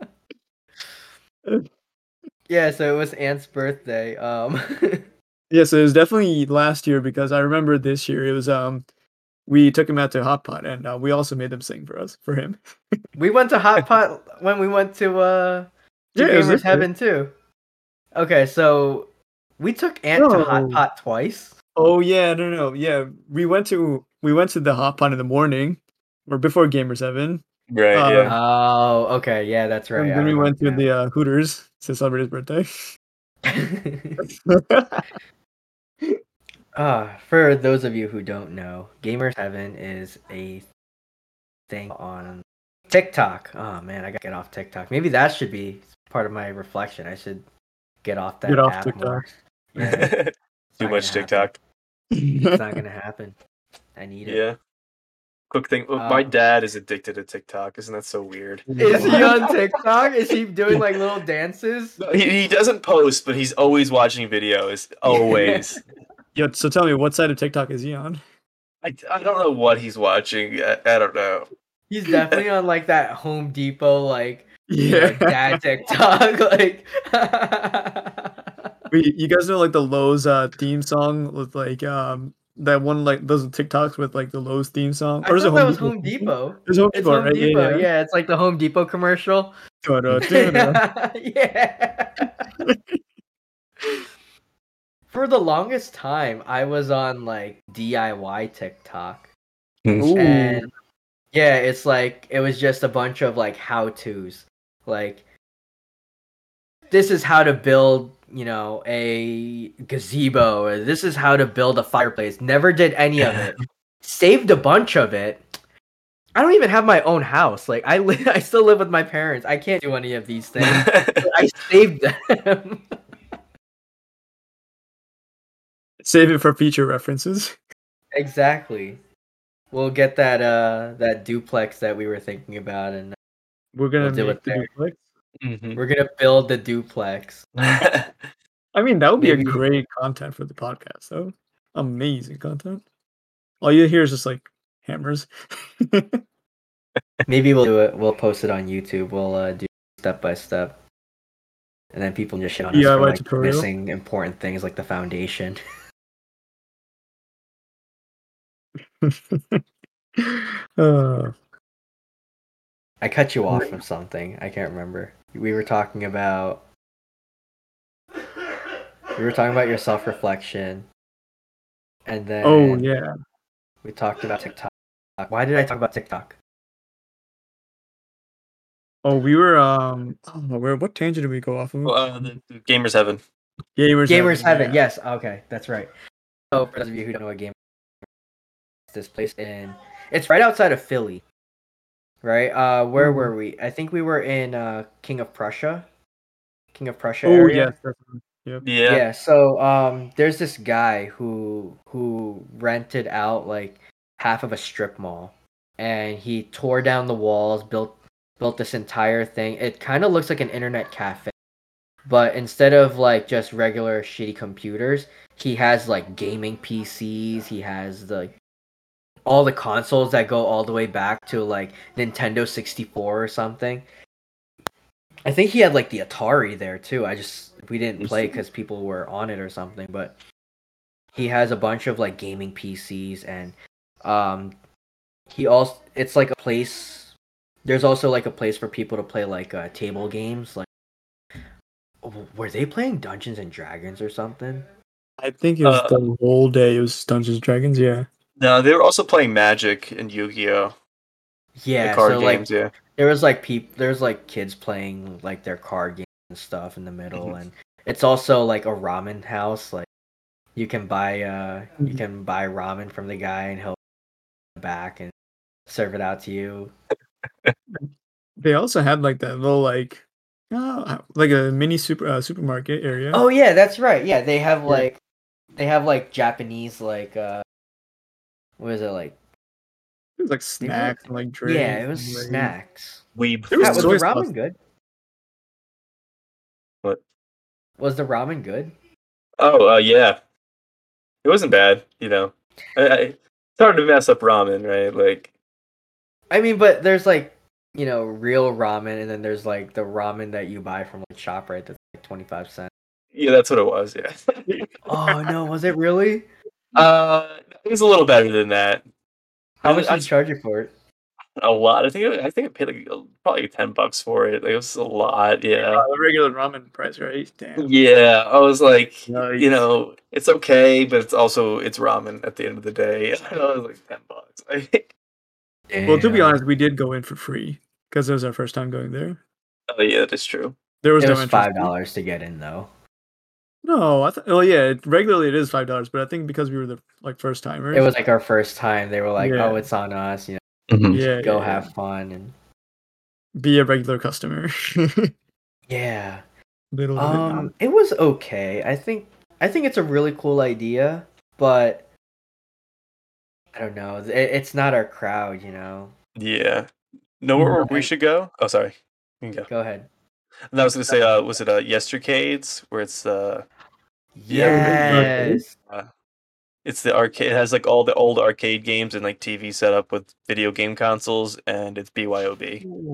it. Yeah, so it was Ant's birthday. Um. Yeah, so it was definitely last year because I remember this year it was um we took him out to Hot Pot and uh, we also made them sing for us for him. We went to Hot Pot when we went to uh to Yeah, it was Gamers this year. Heaven too. Okay, so we took Ant to Hot No. Pot twice. Oh yeah, no, no, yeah. We went to we went to the Hot Pot in the morning, or before Gamers Heaven. Right, Uh, yeah. Oh, okay, yeah, that's right. And I then we remember went to now. the uh, Hooters to celebrate his birthday. Uh, for those of you who don't know, Gamers Heaven is a thing on TikTok. Oh man, I gotta get off TikTok. Maybe that should be part of my reflection. I should get off that Get off app TikTok. more. Yeah, it's Too not much gonna happen. TikTok. It's not gonna happen. I need it. Yeah. Quick thing. oh, Uh, My dad is addicted to TikTok. Isn't that so weird? Is he on TikTok? Is he doing like little dances? No, he, he doesn't post, but he's always watching videos. Always. Yo, so tell me, what side of TikTok is he on? I, I don't know what he's watching. I, I don't know. He's definitely on like that Home Depot like you Yeah. know, dad TikTok like. Wait, you guys know like the Lowe's uh, theme song with like um that one like those TikToks with like the Lowe's theme song? I Or is it thought that was Depot? Home Depot. It's Home It's Depot, Home right? Depot. Yeah, Yeah, yeah. it's like the Home Depot commercial. Da-da-da-da. Yeah. For the longest time, I was on like D I Y TikTok, Ooh. and yeah, it's like it was just a bunch of like how tos, like this is how to build, you know, a gazebo, or this is how to build a fireplace. Never did any of it. Saved a bunch of it. I don't even have my own house. Like I li- I still live with my parents. I can't do any of these things. I saved them. Save it for future references. Exactly. We'll get that uh that duplex that we were thinking about, and We're gonna We'll do make it the there. duplex. Mhm. we're gonna build the duplex. I mean, that would be Maybe- a great content for the podcast, though. Amazing content. All you hear is just like hammers. Maybe we'll do it. We'll post it on YouTube. We'll uh, do step by step, and then people just shit on us D I Y for like tutorial. missing important things like the foundation. uh, I cut you off from something. I can't remember. We were talking about. We were talking about your self reflection, and then oh yeah. we talked about TikTok. Why did I talk about TikTok? Oh, we were um. I don't know where. What tangent did we go off of? Well, uh, the, the Gamers Heaven. Gamers. Gamers Heaven, Heaven. yeah. Yes. Okay, that's right. So for those of you who don't know what game, this place in, it's right outside of Philly. Right. Uh, where Mhm. were we? I think we were in uh King of Prussia. King of Prussia Oh area. yes. Definitely. Yep. Yeah. Yeah, so um there's this guy who who rented out like half of a strip mall, and he tore down the walls, built built this entire thing. It kind of looks like an internet cafe, but instead of like just regular shitty computers, he has like gaming P Cs, he has the all the consoles that go all the way back to like Nintendo sixty-four or something. I think he had like the Atari there too. I just we didn't play because people were on it or something. But he has a bunch of like gaming P Cs, and um, he also it's like a place. There's also like a place for people to play like uh, table games. Like, were they playing Dungeons and Dragons or something? I think it was Uh, the whole day. It was Dungeons and Dragons. Yeah. No, they were also playing Magic and Yu-Gi-Oh. The Yeah, card so games, like yeah. there was like peop there's like kids playing like their card games and stuff in the middle, Mhm. and it's also like a ramen house. Like you can buy uh you Mhm. can buy ramen from the guy and he'll back and serve it out to you. They also had like that little like, uh, like a mini super uh, supermarket area. Oh yeah, that's right. Yeah, they have Yeah. like they have like Japanese like uh what is it like? It was like They were, snacks and like drinks. yeah, it was and, like, snacks. Weeb There was Pat, was the soy food. sauce. ramen good? What? Was the ramen good? Oh, uh, yeah. It wasn't bad, you know. I, I, it's hard to mess up ramen, right? Like, I mean, but there's like, you know, real ramen, and then there's like the ramen that you buy from like ShopRite that's like twenty-five cents. yeah, that's what it was, yeah. Oh no, was it really? uh, it was a little better than that. How I, much I, did he charge you for it? a lot. I think it, I think I paid like probably ten bucks for it. Like, it was a lot, yeah. Uh, the regular ramen price, right? Damn. Yeah, I was like, you Nice. know, it's okay, but it's also it's ramen at the end of the day. I was like ten bucks. Well, to be Damn. honest, we did go in for free because it was our first time going there. Oh yeah, that is true. There was It no was entrance five fee. dollars to get in though. No, I thought. Well, yeah, it, regularly it is five dollars, but I think because we were the like first timers. It was like our first time. They were like, Yeah. "Oh, it's on us," you know, Mhm. yeah, go yeah, have fun and be a regular customer. yeah. Little did it not. Um, it was okay. I think I think it's a really cool idea, but I don't know. It, it's not our crowd, you know. Yeah. Know where we And- should go? Oh, sorry. You can go. Go ahead. And I was gonna say, uh, was it uh, Yestercades, where it's uh, Yes. uh, it's the arcade. It has like all the old arcade games and like T V set up with video game consoles, and it's B Y O B. Ooh.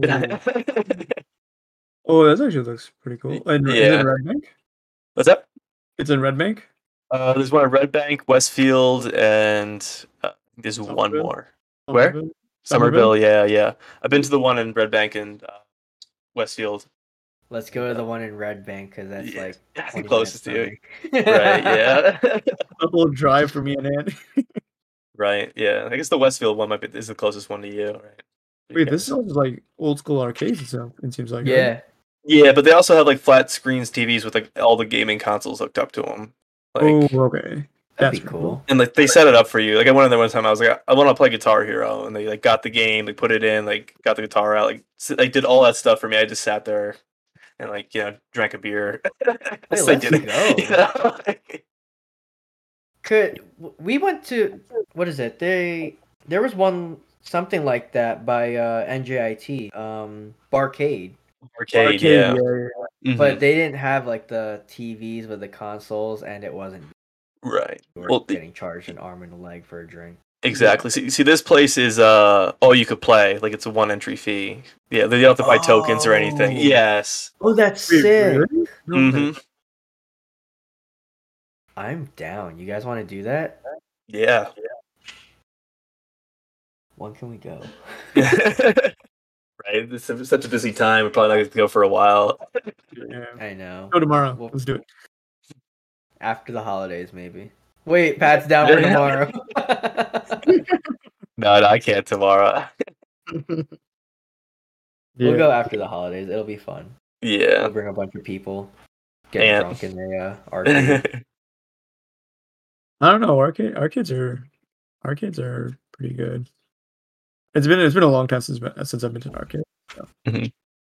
Oh, that actually looks pretty cool. And is it Yeah. in Red Bank? What's that? It's in Red Bank. Uh, there's one at Red Bank, Westfield, and uh, there's one Somerville? more. Where? Somerville? Somerville. Yeah, yeah. I've been to the one in Red Bank and uh, Westfield. Let's go to the one in Red Bank because that's Yeah, like that's twenty closest minutes to from you. me. Right. Yeah. A whole drive for me and Aunt. Right. Yeah. I guess the Westfield one might be is the closest one to you. Right. Wait, this Yes. is like old school arcades and stuff. It seems like. right? Yeah. Yeah, but they also have like flat screens T Vs with like all the gaming consoles hooked up to them. Like, Oh, okay. That'd That's be pretty cool. and like they set it up for you. Like I went in there one time. I was like, I want to play Guitar Hero, and they like got the game, like put it in, like got the guitar out, like s- they did all that stuff for me. I just sat there and like you know drank a beer. Hey, They let's did it. go. You know? Could we went to what is it? They there was one something like that by uh, N J I T, um, Barcade, Arcade, yeah. yeah, yeah. Mhm. but they didn't have like the T Vs with the consoles, and it wasn't. Right. You were Well, the- getting charged an arm and a leg for a drink. exactly. See, see, this place is uh all you could play. Like it's a one entry fee. Yeah, they don't have to buy tokens or anything. Oh. Yes. Oh, that's Wait, sick! really? No hmm way. I'm down. You guys want to do that? Yeah. When can we go? Right. This is such a busy time. We're probably not going to go for a while. Yeah. I know. Go tomorrow. Well- Let's do it. After the holidays, maybe. Wait, Pat's down for tomorrow. No, no, I can't tomorrow. We'll Yeah. go after the holidays. It'll be fun. Yeah. We'll bring a bunch of people, get And- drunk in the uh, arcade. I don't know. Arcade arcades are arcades are pretty good. It's been it's been a long time since since I've been to an arcade.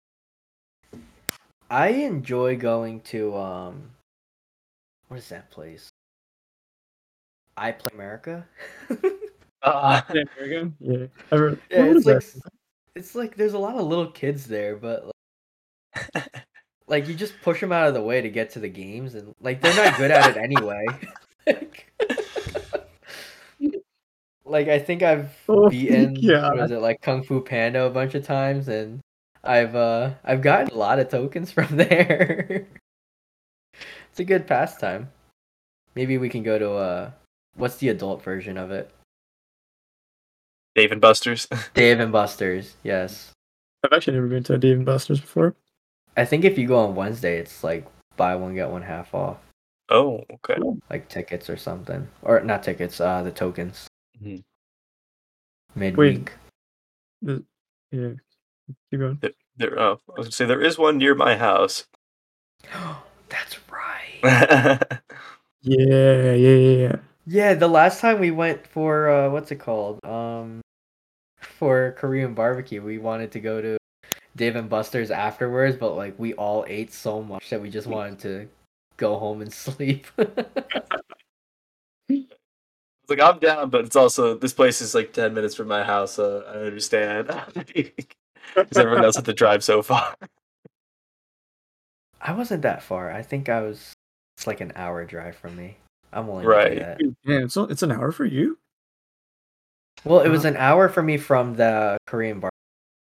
I enjoy going to um, what is that place? I Play America. Uh, Yeah, again. Yeah. Ever, Yeah, what it's is like that? it's like there's a lot of little kids there, but like, like you just push them out of the way to get to the games, and like they're not good at it anyway. like, like I think I've Oh, beaten yeah. what is it like Kung Fu Panda a bunch of times, and I've uh I've gotten a lot of tokens from there. It's a good pastime. Maybe we can go to uh what's the adult version of it? Dave and Buster's. Dave and Buster's. Yes. I've actually never been to a Dave and Buster's before. I think if you go on Wednesday, it's like buy one get one half off, Oh, okay. like tickets or something, or not tickets. Uh, the tokens Mhm. midweek. The- yeah, keep going. There, there, oh, I was gonna say there is one near my house. That's right. Yeah, yeah, yeah, yeah. Yeah, the last time we went for uh, what's it called? Um, for Korean barbecue, we wanted to go to Dave and Buster's afterwards, but like we all ate so much that we just wanted to go home and sleep. It's like I'm down, but it's also this place is like ten minutes from my house, so I understand. Because everyone else had to drive so far. I wasn't that far. I think I was. It's like an hour drive from me. I'm willing to Right. do that. Yeah, it's it's an hour for you. Well, it was Wow. an hour for me from the Korean bar.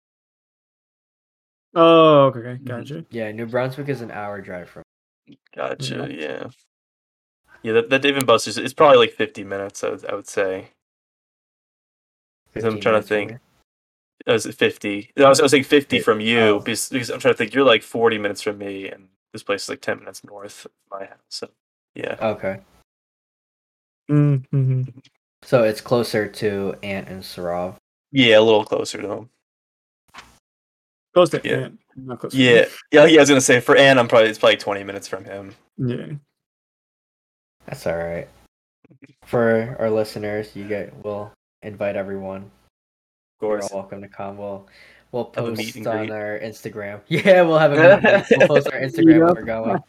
Oh, okay, okay, gotcha. Yeah, New Brunswick is an hour drive from. Gotcha. Yeah. Yeah. Yeah. That, that Dave and Buster's is probably like fifty minutes. I would, I would say. Because I'm fifteen trying to minutes from think. here. I was at fifty. I was, I was saying fifty Wait, from you oh. because, because I'm trying to think. You're like forty minutes from me, and this place is like ten minutes north of my house. So yeah. Okay. Mm-hmm. So it's closer to Ant and Sarov. Yeah, a little closer to home. Close to Yeah. Ant, not close. Yeah. To Yeah. Yeah. I was gonna say for Ann, I'm probably it's probably twenty minutes from him. yeah. That's all right. For our listeners, you get we'll invite everyone. Of You're course. all welcome to come. We'll we'll Have a meet post and on greet. our Instagram. Yeah, we'll have a meet and greet. We'll post our Instagram when we're going.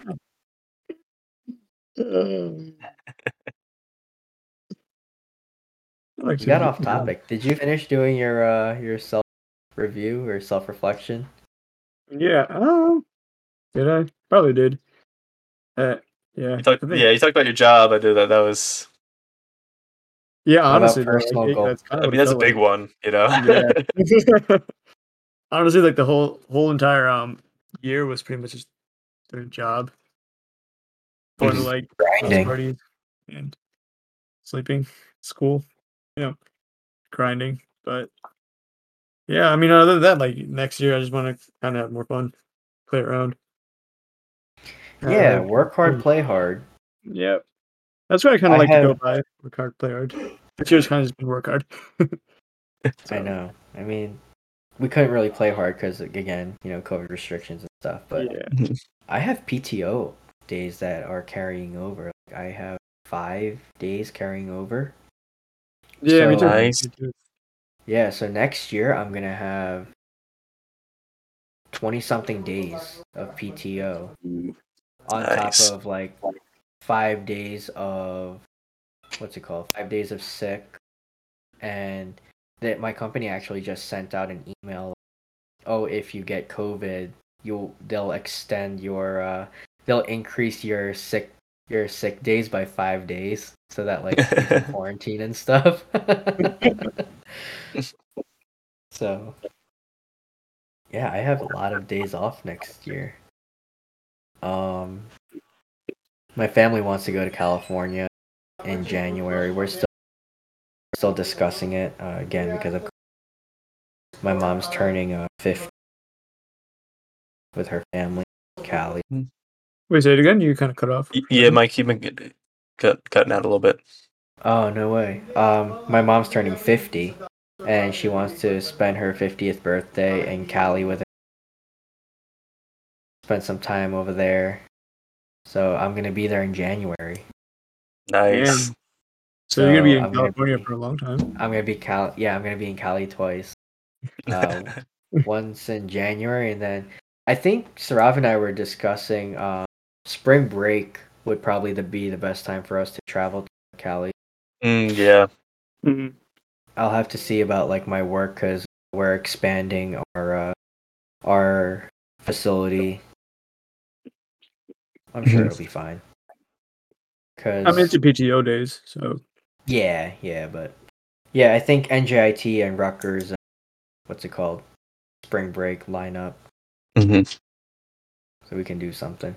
Like You got to- off topic. Did you finish doing your uh your self review or self reflection? Yeah. Oh, did I? Probably did. Uh, yeah. You talked, I think- yeah, you talked about your job. I did that. That was. Yeah. How about Honestly, though, like, personal it- goals? that's kind I of mean, what it that's a felt big like. one. You know. Yeah. Honestly, like the whole whole entire um year was pretty much just their job, going to Mhm. like Grinding. parties and sleeping, school, you know, grinding. But yeah, I mean, other than that, like next year, I just want to kind of have more fun, play around. Yeah, Uh, work hard, play hard. yeah, that's what I kind I of like to go have- by. Work hard, play hard. This year's kind of just been work hard. I So, know. I mean, we couldn't really play hard because again, you know, COVID restrictions and stuff. But yeah, I have P T O days that are carrying over. Like, I have five days carrying over. yeah, me too. So- Nice. Me too. Yeah, so next year I'm gonna have twenty something days of P T O on Nice. top of like five days of what's it called? Five days of sick, and that my company actually just sent out an email. Oh, if you get COVID, you'll they'll extend your uh they'll increase your sick your sick days by five days so that like you can quarantine and stuff. So yeah, I have a lot of days off next year. Um my family wants to go to California in January. We're still still discussing it uh, again because of my mom's turning uh, fifty with her family, Cali. Wait, say it again. You kind of cut off. Y- Yeah, Mike, you've been get- cut cutting out a little bit. Oh no way! Um, my mom's turning fifty, and she wants to spend her fiftieth birthday in Cali with her. Spend some time over there. So I'm gonna be there in January. Nice. So you're gonna be in I'm gonna California be- for a long time. I'm gonna be Cal. Yeah, I'm gonna be in Cali twice. Uh, once in January, and then I think Sarav and I were discussing uh, spring break would probably the, be the best time for us to travel to Cali. Mm, yeah. Mhm. I'll have to see about like my work because we're expanding our uh, our facility. I'm sure Mhm. it'll be fine. Cause I mean, it's your P T O days, so yeah, yeah, but Yeah, I think N J I T and Rutgers, uh, what's it called? Spring break lineup. Mm-hmm. So we can do something.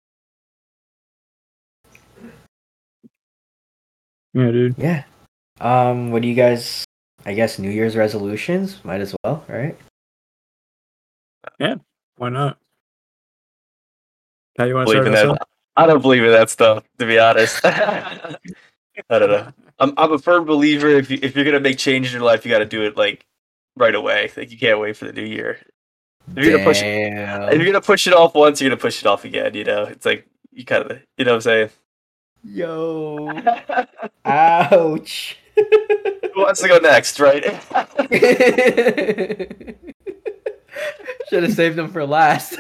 Yeah, dude. Yeah. Um, what do you guys, I guess New Year's resolutions? Might as well, right? Yeah, why not? How you want to Believe start in us that. off? I don't believe in that stuff, to be honest. I don't know. I'm I'm a firm believer if you if you're gonna make change in your life, you got to do it like right away. Like you can't wait for the new year. If you're gonna push it, if you're Damn. gonna push it off once, you're gonna push it off again. You know, it's like you kind of, you know what I'm Yo. saying. Ouch. Who wants to go next, right? Should have saved them for last.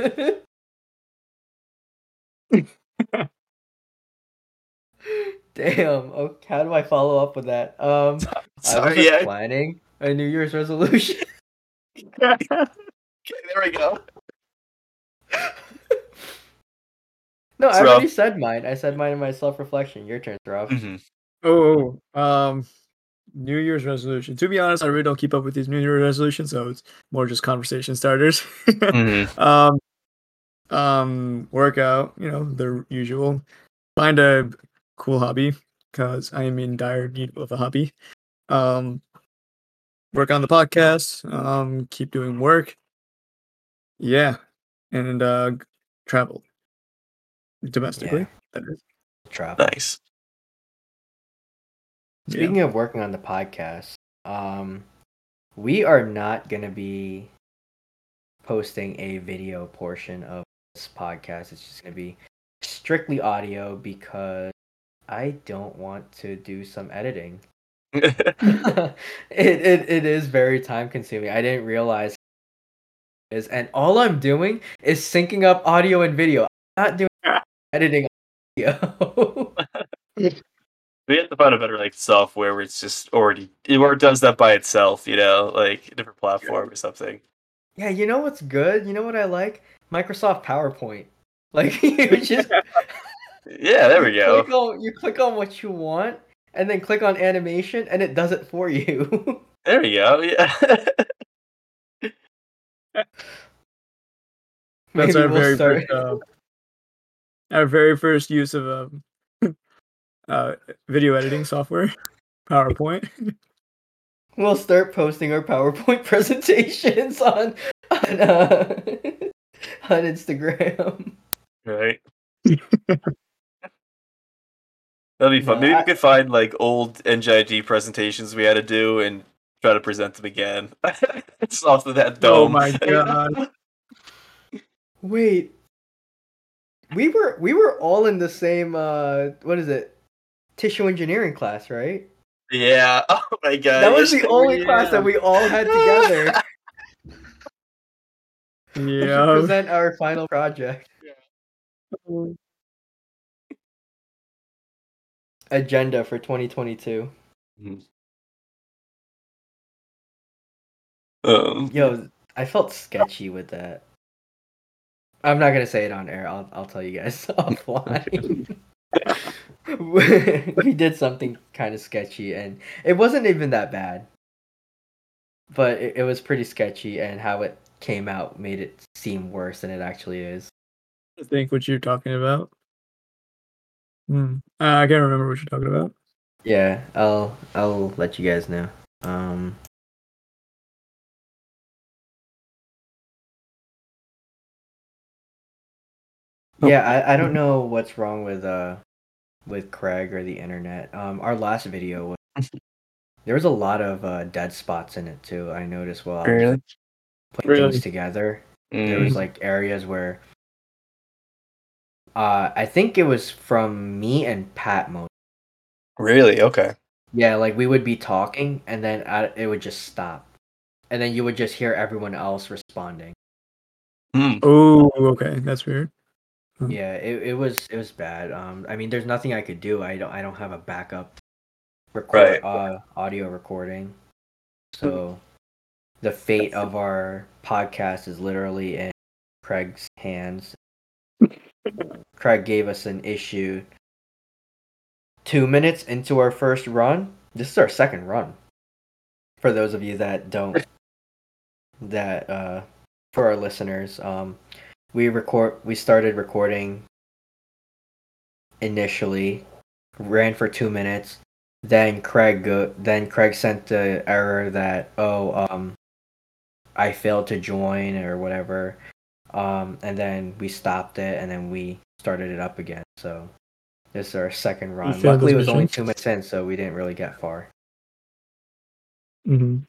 Damn. Okay, how do I follow up with that? Um, I was Sorry, just yeah. planning a New Year's resolution. Okay, there we go. No, I So, already said mine. I said mine in my self-reflection. Your turn, Rob. mhm. Oh, um, New Year's resolution. To be honest, I really don't keep up with these New Year's resolutions, so it's more just conversation starters. Mhm. um, um, workout, you know, the usual. Find a cool hobby because I am in dire need of a hobby. Um, work on the podcast. Um, keep doing work. Yeah, and uh, g- travel domestically. That is. Travel. Nice. Yeah. Speaking of working on the podcast, um, we are not gonna be posting a video portion of this podcast. It's just gonna be strictly audio because I don't want to do some editing. it, it it is very time consuming. I didn't realize is and all I'm doing is syncing up audio and video. I'm not doing editing audio. We have to find a better like software where it's just already where it does that by itself, you know, like a different platform or something. Yeah, you know what's good? You know what I like? Microsoft PowerPoint. Like you just Yeah, there we you go. click on you click on what you want and then click on animation and it does it for you. There we go. Yeah. That's Maybe our we'll very start first, uh, our very first use of um, uh, video editing software, PowerPoint. we'll start posting our PowerPoint presentations on on uh, on Instagram. Right. That'd be fun. No, Maybe we I, could find like old N J I G presentations we had to do and try to present them again. Just off of that Oh dome. my god! wait. We were we were all in the same uh what is it? Tissue engineering class, right? Yeah. Oh my god. That was Yes, the they only were, class that yeah. we all had together. We should Yeah. present our final project. Agenda for twenty twenty-two. Mhm. Um, Yo, I felt sketchy with that. I'm not gonna say it on air. I'll I'll tell you guys offline. We did something kind of sketchy, and it wasn't even that bad. But it, it was pretty sketchy, and how it came out made it seem worse than it actually is. I think what you're talking about. Hmm. Uh, I can't remember what you're talking about. Yeah, I'll I'll let you guys know. Um, yeah, I, I don't know what's wrong with uh with Craig or the internet. Um, our last video was there was a lot of uh, dead spots in it too. I noticed while I was really? putting Really? things together. There was Mm, like areas where uh I think it was from me and Pat most. really? Okay. Yeah, like we would be talking and then I, it would just stop, and then you would just hear everyone else responding. Hmm. Oh, okay, that's weird. Yeah, it, it was it was bad. Um, I mean, there's nothing I could do. I don't I don't have a backup record Right. uh audio recording, so the fate of our podcast is literally in Craig's hands. Craig gave us an issue two minutes into our first run, This is our second run. For those of you that don't, that uh, for our listeners, um, we record. We started recording initially, ran for two minutes. Then Craig go. Then Craig sent the error that oh um I failed to join or whatever. Um, and then we stopped it, and then we started it up again. So this is our second You run. failed Luckily, this it was only mission. two minutes in, so we didn't really get far. Mm-hmm.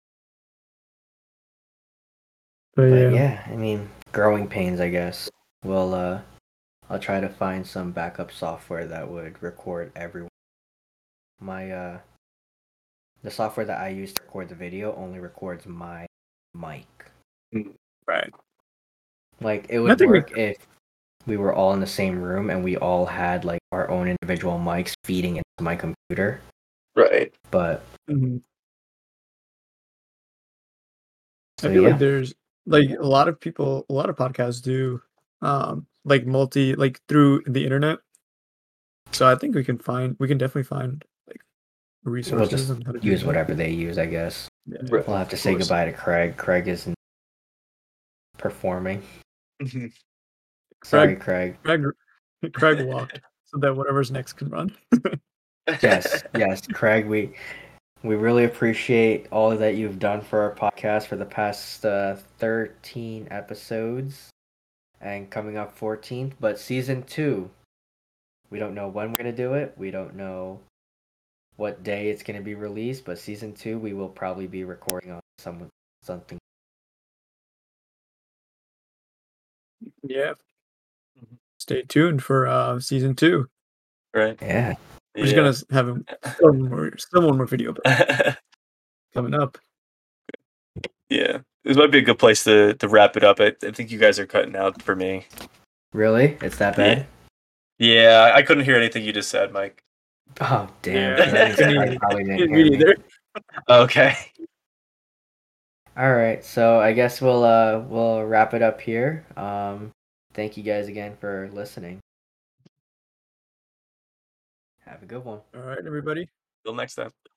But, But yeah. yeah, I mean, growing pains, I guess. We'll uh, I'll try to find some backup software that would record everyone. My uh, the software that I use to record the video only records my mic. Right. Like it I would think we work if we were all in the same room and we all had like our own individual mics feeding into my computer. Right. But hmm so I feel yeah, like there's like a lot of people, a lot of podcasts do um like multi like through the internet. So I think we can find we can definitely find like we'll resources just on how to do use that. whatever they use, I guess. Yeah, Right. We'll have to of say course. goodbye to Craig. Craig isn't performing. Sorry, Craig. Craig Craig walked so that whatever's next can run. Yes, yes, Craig. We we really appreciate all that you've done for our podcast for the past uh, thirteen episodes, and coming up fourteenth. But season two, we don't know when we're gonna do it. We don't know what day it's gonna be released. But season two, we will probably be recording on some something. Yeah. Stay tuned for uh season two. Right. Yeah. We're just Yeah. gonna have a, still more still one more video coming up. Yeah. This might be a good place to, to wrap it up. I, I think you guys are cutting out for me. Really? It's that bad? Yeah, I couldn't hear anything you just said, Mike. Oh damn! Yeah, So that means couldn't Craig even- probably didn't couldn't hear read me. either. Okay. All right, so I guess we'll uh we'll wrap it up here. Um, thank you guys again for listening. Have a good one. All right, everybody. Till next time.